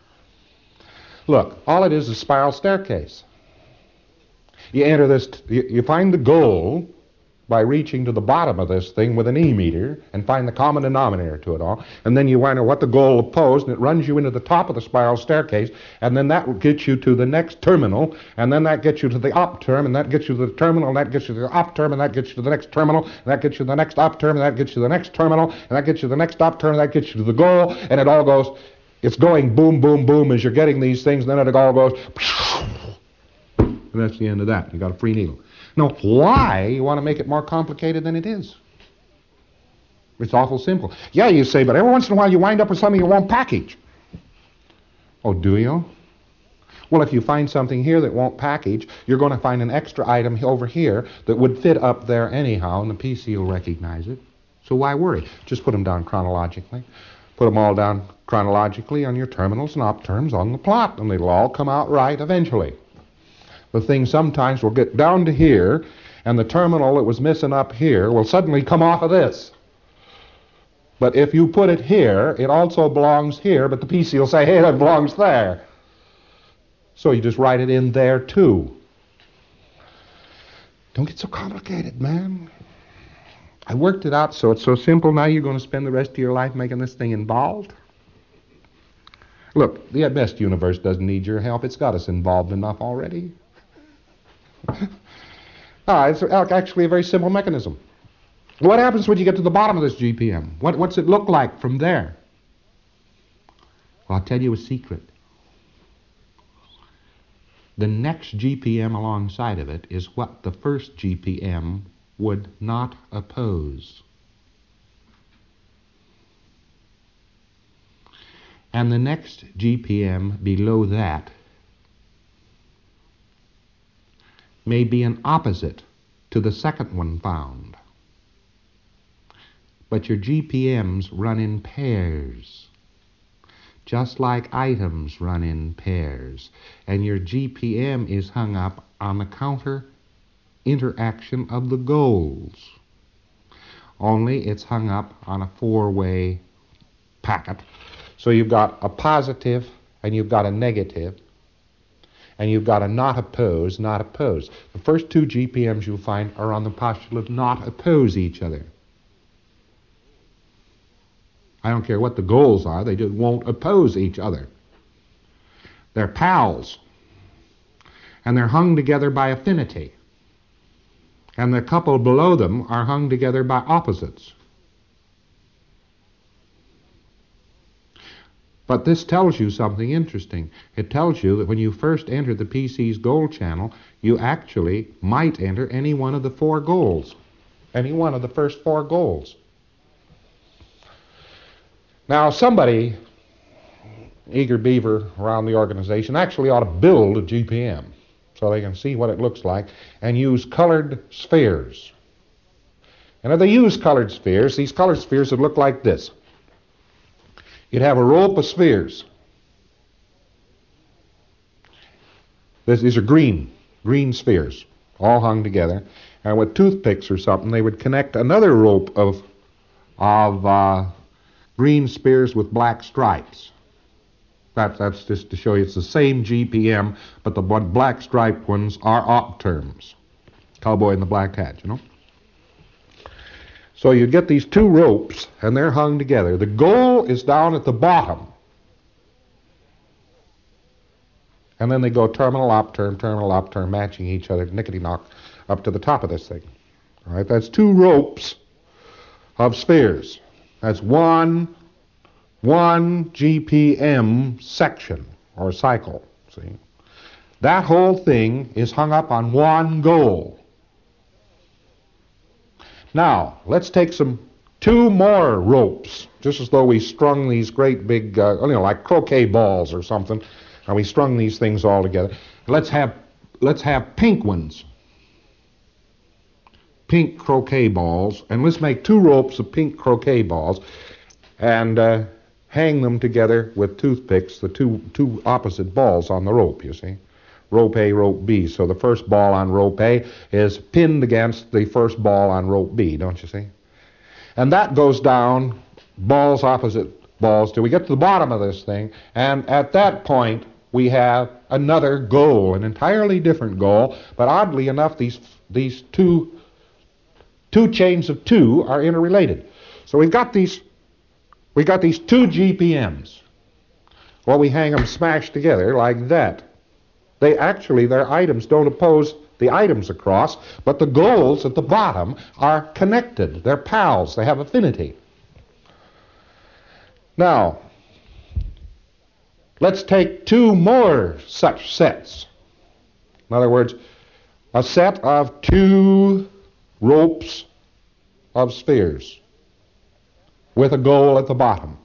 Look, all it is a spiral staircase. You enter this, you find the goal by reaching to the bottom of this thing with an E-meter and find the common denominator to it all, and then you find out what the goal opposed, and it runs you into the top of the spiral staircase, and then that gets you to the next terminal, and then that gets you to the op term, and that gets you to the terminal, and that gets you to the op term, and that gets you to the next terminal, and that gets you to the next op term, and that gets you to the next terminal, and that gets you to the next op term, and that gets you to the goal, and it all goes, it's going boom, boom, boom as you're getting these things, and then it all goes, and that's the end of that. You got a free needle. Now, why you want to make it more complicated than it is? It's awful simple. Yeah, you say, but every once in a while you wind up with something you won't package. Oh, do you? Well, if you find something here that won't package, you're going to find an extra item over here that would fit up there anyhow, and the PC will recognize it. So why worry? Just put them down chronologically. Put them all down chronologically on your terminals and op terms on the plot, and it'll all come out right eventually. The thing sometimes will get down to here, and the terminal that was missing up here will suddenly come off of this. But if you put it here, it also belongs here, but the PC will say, hey, that belongs there. So you just write it in there too. Don't get so complicated, man. I worked it out so it's so simple. Now you're going to spend the rest of your life making this thing involved? Look, the best universe doesn't need your help. It's got us involved enough already. It's actually a very simple mechanism. What happens when you get to the bottom of this GPM? What's it look like from there? Well, I'll tell you a secret. The next GPM alongside of it is what the first GPM would not oppose. And the next GPM below that may be an opposite to the second one found. But your GPMs run in pairs, just like items run in pairs. And your GPM is hung up on the counter interaction of the goals. Only it's hung up on a four-way packet. So you've got a positive, and you've got a negative, and you've got a not oppose, not oppose. The first two GPMs you'll find are on the postulate not oppose each other. I don't care what the goals are, they just won't oppose each other. They're pals, and they're hung together by affinity. And the couple below them are hung together by opposites. But this tells you something interesting. It tells you that when you first enter the PC's goal channel, you actually might enter any one of the four goals. Any one of the first four goals. Now, somebody, eager beaver around the organization, actually ought to build a GPM so they can see what it looks like and use colored spheres. And if they use colored spheres, these colored spheres would look like this. You'd have a rope of spheres. These are green spheres, all hung together. And with toothpicks or something, they would connect another rope of green spheres with black stripes. That's just to show you it's the same GPM, but the black striped ones are op terms. Cowboy in the black hat, you know. So you get these two ropes, and they're hung together. The goal is down at the bottom. And then they go terminal, op term, matching each other, nickety-knock, up to the top of this thing. All right, that's two ropes of spheres. That's one GPM section, or cycle, see. That whole thing is hung up on one goal. Now, let's take two more ropes, just as though we strung these great big, like croquet balls or something, and we strung these things all together. Let's have pink ones, pink croquet balls, and let's make two ropes of pink croquet balls, and hang them together with toothpicks, the two opposite balls on the rope, you see. Rope A, rope B. So the first ball on rope A is pinned against the first ball on rope B, don't you see? And that goes down, balls opposite balls, till we get to the bottom of this thing, and at that point we have another goal, an entirely different goal, but oddly enough these two chains of two are interrelated. So we've got these two GPMs. Well, we hang them smashed together like that. Their items don't oppose the items across, but the goals at the bottom are connected. They're pals. They have affinity. Now, let's take two more such sets. In other words, a set of two ropes of spheres with a goal at the bottom.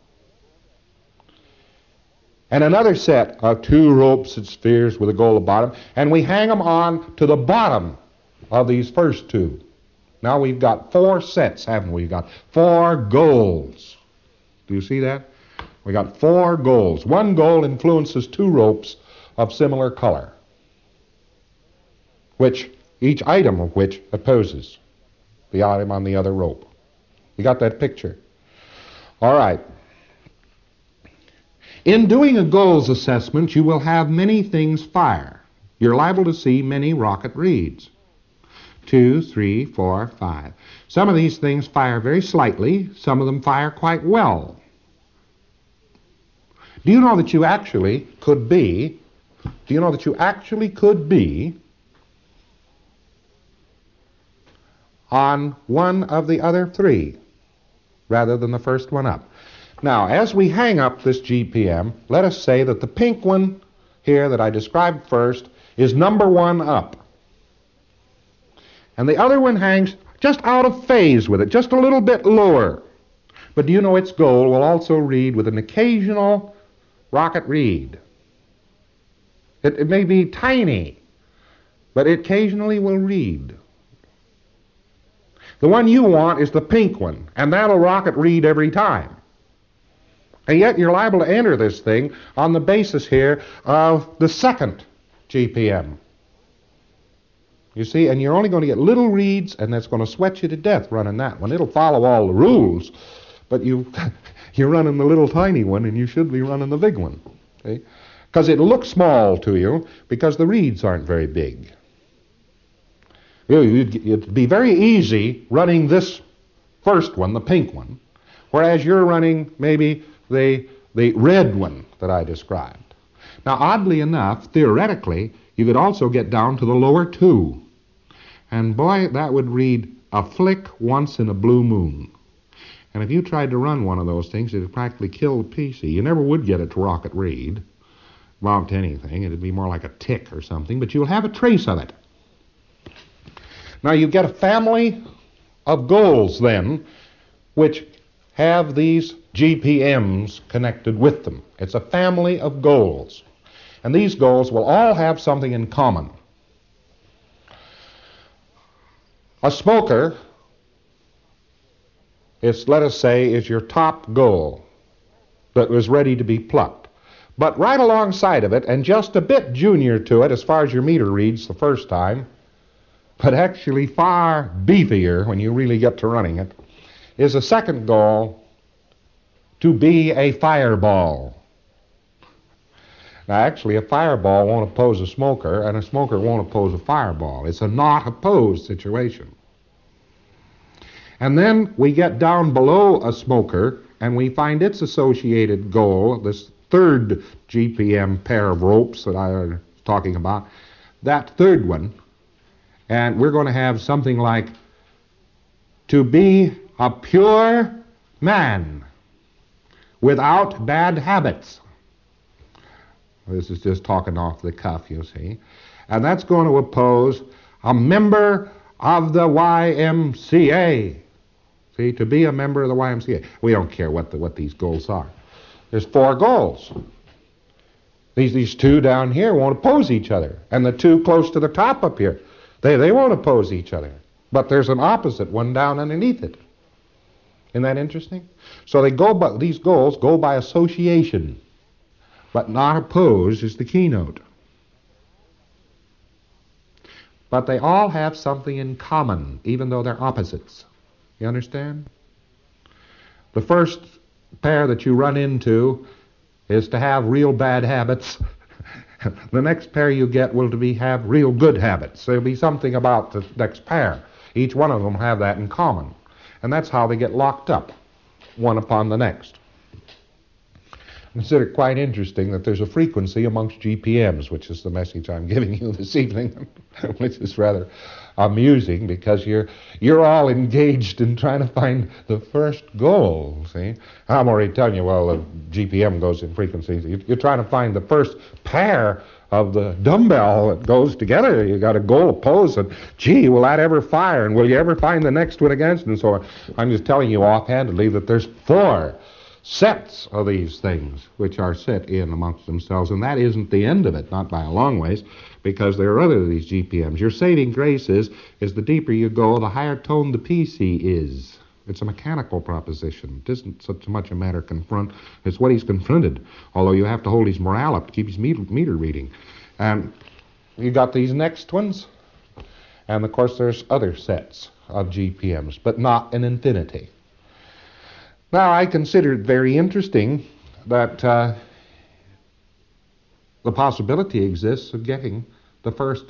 And another set of two ropes of spheres with a goal at the bottom, and we hang them on to the bottom of these first two. Now we've got four sets, haven't we? We've got four goals. Do you see that? We got four goals. One goal influences two ropes of similar color, which each item of which opposes the item on the other rope. You got that picture? All right. In doing a goals assessment, you will have many things fire. You're liable to see many rocket reads. 2, 3, 4, 5. Some of these things fire very slightly. Some of them fire quite well. Do you know that you actually could be on one of the other three rather than the first one up? Now, as we hang up this GPM, let us say that the pink one here that I described first is number one up. And the other one hangs just out of phase with it, just a little bit lower. But do you know its goal will also read with an occasional rocket read? It may be tiny, but it occasionally will read. The one you want is the pink one, and that'll rocket read every time. And yet you're liable to enter this thing on the basis here of the second GPM. You see, and you're only going to get little reads, and that's going to sweat you to death running that one. It'll follow all the rules, but you're running the little tiny one, and you should be running the big one. Because it looks small to you, because the reads aren't very big. It'd be very easy running this first one, the pink one, whereas you're running maybe the red one that I described. Now, oddly enough, theoretically, you could also get down to the lower two. And boy, that would read a flick once in a blue moon. And if you tried to run one of those things, it would practically kill the PC. You never would get it to rocket read, mount to anything. It would be more like a tick or something, but you'll have a trace of it. Now you get a family of goals then, which have these GPMs connected with them. It's a family of goals. And these goals will all have something in common. A smoker is, let us say, is your top goal that was ready to be plucked. But right alongside of it, and just a bit junior to it as far as your meter reads the first time, but actually far beefier when you really get to running it, is a second goal, to be a fireball. Now, actually, a fireball won't oppose a smoker, and a smoker won't oppose a fireball. It's a not opposed situation. And then we get down below a smoker, and we find its associated goal, this third GPM pair of ropes that I was talking about, that third one, and we're going to have something like, to be a pure man without bad habits. This is just talking off the cuff, you see. And that's going to oppose a member of the YMCA. See, to be a member of the YMCA. We don't care what these goals are. There's 4 goals. These two down here won't oppose each other. And the two close to the top up here, they won't oppose each other. But there's an opposite one down underneath it. Isn't that interesting? So these goals go by association. But not opposed is the keynote. But they all have something in common, even though they're opposites. You understand? The first pair that you run into is to have real bad habits. The next pair you get will have real good habits. There'll be something about the next pair. Each one of them have that in common. And that's how they get locked up, one upon the next. Consider it quite interesting that there's a frequency amongst GPMs, which is the message I'm giving you this evening, which is rather amusing because you're all engaged in trying to find the first goal, see? I'm already telling you, well, the GPM goes in frequencies. You're trying to find the first pair of the dumbbell that goes together. You got a goal opposed, and gee, will that ever fire? And will you ever find the next one against? And so on. I'm just telling you offhandedly that there's 4 sets of these things which are set in amongst themselves, and that isn't the end of it, not by a long ways, because there are other of these GPMs. Your saving grace is the deeper you go, the higher toned the PC is. It's a mechanical proposition. It isn't such much a matter confront. It's what he's confronted, although you have to hold his morale up to keep his meter reading. And you got these next ones, and of course there's other sets of GPMs, but not an infinity. Now, I consider it very interesting that the possibility exists of getting the first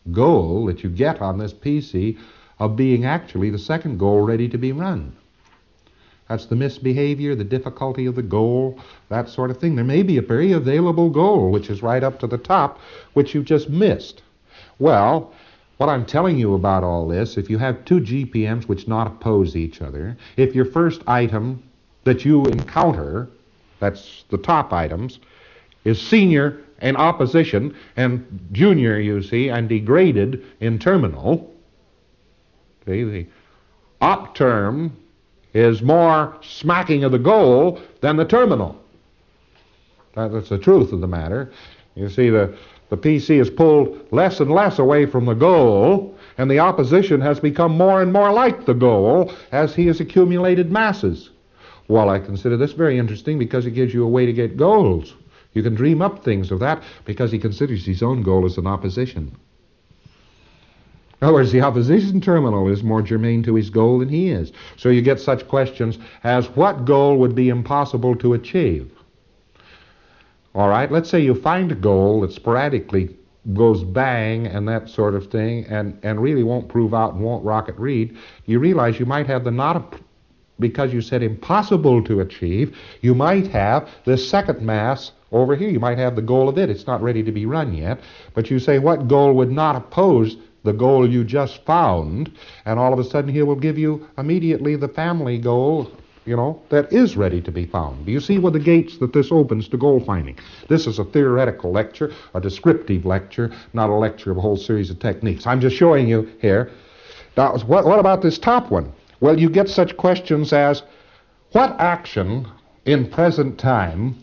goal that you get on this PC of being actually the second goal ready to be run. That's the misbehavior, the difficulty of the goal, that sort of thing. There may be a very available goal, which is right up to the top, which you've just missed. Well, what I'm telling you about all this, if you have two GPMs which not oppose each other, if your first item that you encounter, that's the top items, is senior in opposition and junior, you see, and degraded in terminal, okay, the op term is more smacking of the goal than the terminal. That's the truth of the matter. You see, the PC is pulled less and less away from the goal, and the opposition has become more and more like the goal as he has accumulated masses. Well, I consider this very interesting because it gives you a way to get goals. You can dream up things of that because he considers his own goal as an opposition. In other words, the opposition terminal is more germane to his goal than he is. So you get such questions as what goal would be impossible to achieve? All right, let's say you find a goal that sporadically goes bang and that sort of thing and really won't prove out and won't rocket read. You realize you might have the not, because you said impossible to achieve, you might have this second mass over here. You might have the goal of it. It's not ready to be run yet. But you say what goal would not oppose the goal you just found, and all of a sudden he will give you immediately the family goal, that is ready to be found. Do you see what the gates that this opens to goal finding? This is a theoretical lecture, a descriptive lecture, not a lecture of a whole series of techniques. I'm just showing you here. Now, what about this top one? Well, you get such questions as, what action in present time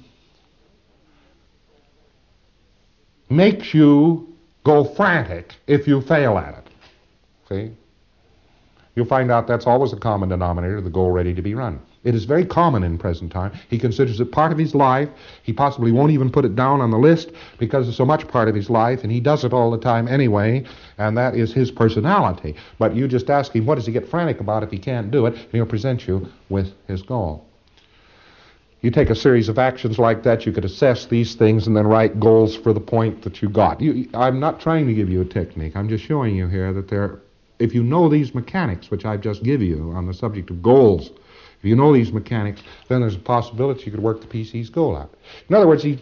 makes you go frantic if you fail at it? See? You'll find out that's always a common denominator, the goal ready to be run. It is very common in present time. He considers it part of his life. He possibly won't even put it down on the list because it's so much part of his life, and he does it all the time anyway, and that is his personality. But you just ask him, what does he get frantic about if he can't do it, and he'll present you with his goal. You take a series of actions like that, you could assess these things and then write goals for the point that you got. I'm not trying to give you a technique. I'm just showing you here that if you know these mechanics, which I've just given you on the subject of goals, if you know these mechanics, then there's a possibility you could work the PC's goal out. In other words, he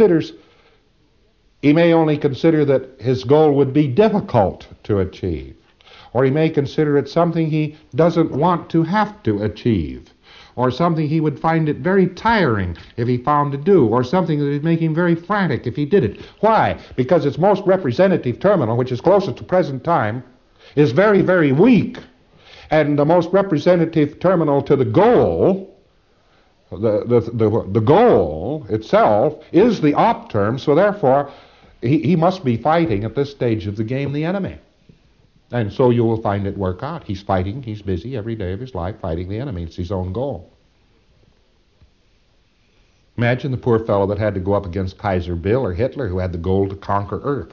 may only consider that his goal would be difficult to achieve, or he may consider it something he doesn't want to have to achieve, or something he would find it very tiring if he found to do, or something that would make him very frantic if he did it. Why? Because its most representative terminal, which is closest to present time, is very, very weak. And the most representative terminal to the goal, the goal itself, is the op term, so therefore he must be fighting at this stage of the game the enemy. And so you will find it work out. He's fighting, he's busy every day of his life fighting the enemy. It's his own goal. Imagine the poor fellow that had to go up against Kaiser Bill or Hitler, who had the goal to conquer Earth.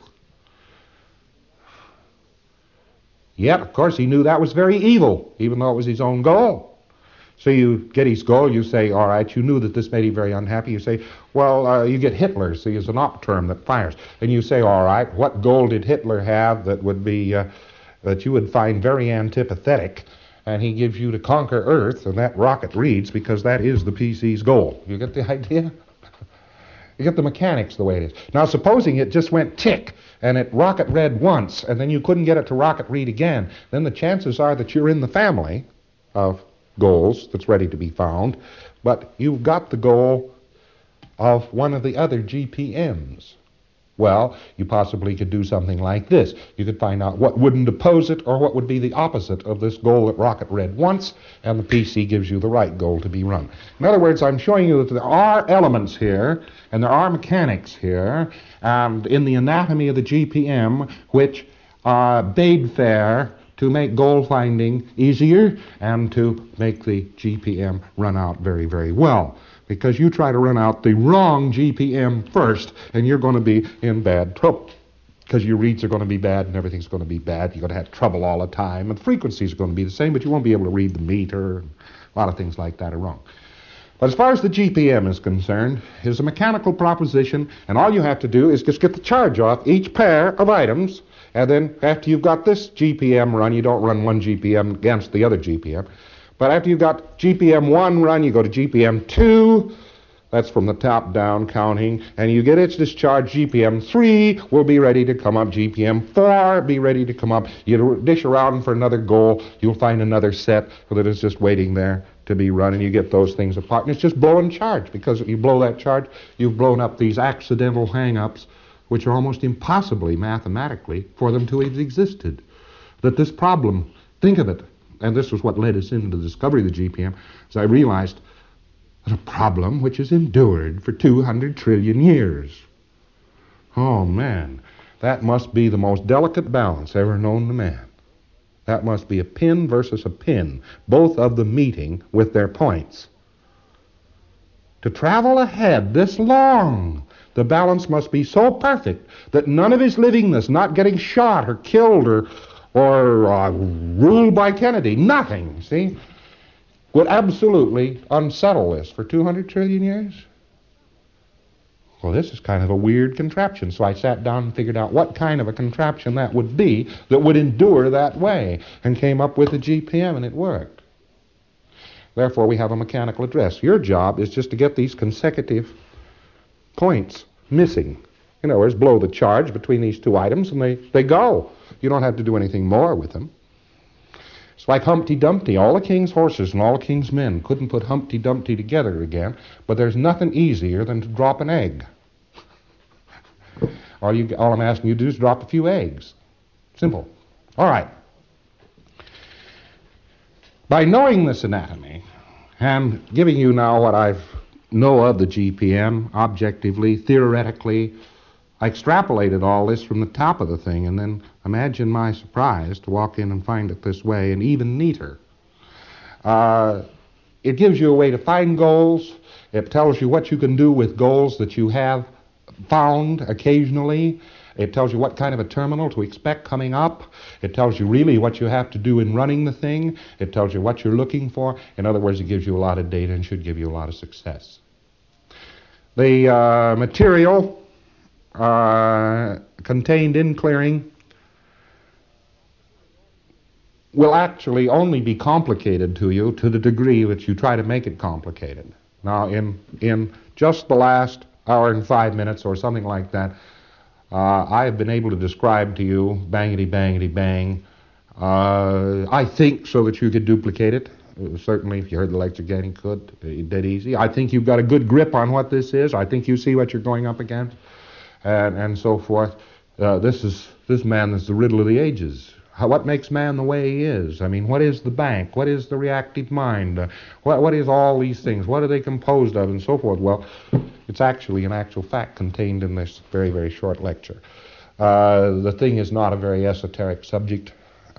Yet, of course, he knew that was very evil, even though it was his own goal. So you get his goal, you say, all right, you knew that this made him very unhappy. You say, well, you get Hitler, so he's an op term that fires. And you say, all right, what goal did Hitler have that would be, that you would find very antipathetic? And he gives you to conquer Earth, and that rocket reads, because that is the PC's goal. You get the idea? You get the mechanics the way it is. Now, supposing it just went tick, and it rocket read once, and then you couldn't get it to rocket read again, then the chances are that you're in the family of goals that's ready to be found, but you've got the goal of one of the other GPMs. Well, you possibly could do something like this. You could find out what wouldn't oppose it or what would be the opposite of this goal that rocket read once, and the PC gives you the right goal to be run. In other words, I'm showing you that there are elements here, and there are mechanics here, and in the anatomy of the GPM, which bade fair to make goal finding easier and to make the GPM run out very, very well. Because you try to run out the wrong GPM first, and you're going to be in bad trouble. Because your reads are going to be bad, and everything's going to be bad. You're going to have trouble all the time, and the frequencies are going to be the same, but you won't be able to read the meter. A lot of things like that are wrong. But as far as the GPM is concerned, it's a mechanical proposition, and all you have to do is just get the charge off each pair of items, And then after you've got this GPM run, you don't run one GPM against the other GPM. But after you've got GPM 1 run, you go to GPM 2. That's from the top down counting. And you get its discharge. GPM 3 will be ready to come up. GPM 4 be ready to come up. You dish around for another goal. You'll find another set that is just waiting there to be run, and you get those things apart. And it's just blowing charge, because if you blow that charge, you've blown up these accidental hang-ups, which are almost impossibly mathematically for them to have existed. That this problem, think of it, and this was what led us into the discovery of the GPM, as I realized that a problem which has endured for 200 trillion years. Oh man, that must be the most delicate balance ever known to man. That must be a pin versus a pin, both of them meeting with their points. To travel ahead this long, the balance must be so perfect that none of his livingness, not getting shot or killed or ruled by Kennedy, nothing, see, would absolutely unsettle this for 200 trillion years. Well, this is kind of a weird contraption, so I sat down and figured out what kind of a contraption that would be that would endure that way, and came up with a GPM, and it worked. Therefore, we have a mechanical address. Your job is just to get these consecutive points missing. In other words, blow the charge between these two items, and they go. You don't have to do anything more with them. It's like Humpty Dumpty. All the king's horses and all the king's men couldn't put Humpty Dumpty together again, but there's nothing easier than to drop an egg. All I'm asking you to do is drop a few eggs. Simple. All right. By knowing this anatomy and giving you now what I know of the GPM, objectively, theoretically, I extrapolated all this from the top of the thing, and then imagine my surprise to walk in and find it this way, and even neater. It gives you a way to find goals. It tells you what you can do with goals that you have found occasionally. It tells you what kind of a terminal to expect coming up. It tells you really what you have to do in running the thing. It tells you what you're looking for. In other words, it gives you a lot of data and should give you a lot of success. The material contained in clearing will actually only be complicated to you to the degree that you try to make it complicated. Now, in just the last hour and 5 minutes or something like that, I have been able to describe to you, bangity, bangity, bang, I think so that you could duplicate it. Certainly, if you heard the lecture again, you could. Dead easy. I think you've got a good grip on what this is. I think you see what you're going up against, and so forth. This man is the riddle of the ages. What makes man the way he is? I mean, what is the bank? What is the reactive mind? What is all these things? What are they composed of, and so forth? Well, it's actually, in actual fact, contained in this very, very short lecture. The thing is not a very esoteric subject.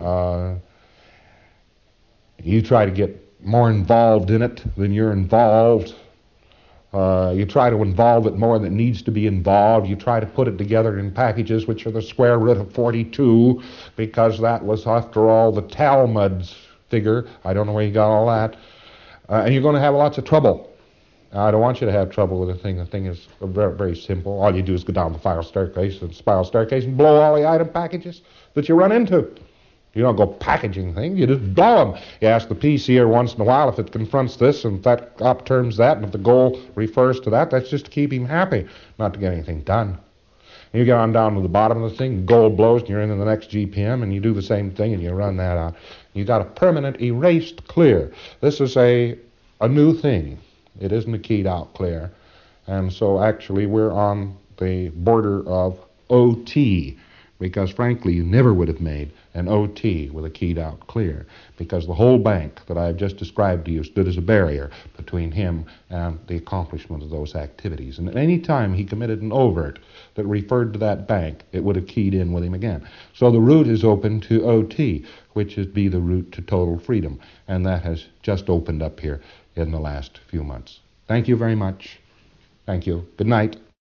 You try to get more involved in it than you're involved. You try to involve it more than it needs to be involved. You try to put it together in packages which are the square root of 42, because that was, after all, the Talmud's figure. I don't know where you got all that. And you're going to have lots of trouble. I don't want you to have trouble with the thing. The thing is very, very simple. All you do is go down the spiral staircase and blow all the item packages that you run into. You don't go packaging things, you just blow them. You ask the PCer once in a while if it confronts this and if that upturns that, and if the goal refers to that, that's just to keep him happy, not to get anything done. And you get on down to the bottom of the thing, goal blows, and you're into the next GPM, and you do the same thing, and you run that out. You got a permanent erased clear. This is a new thing. It isn't a keyed out clear. And so actually we're on the border of OT, because frankly you never would have made an OT with a keyed out clear, because the whole bank that I've just described to you stood as a barrier between him and the accomplishment of those activities. And at any time he committed an overt that referred to that bank, it would have keyed in with him again. So the route is open to OT, which would be the route to total freedom, and that has just opened up here in the last few months. Thank you very much. Thank you. Good night.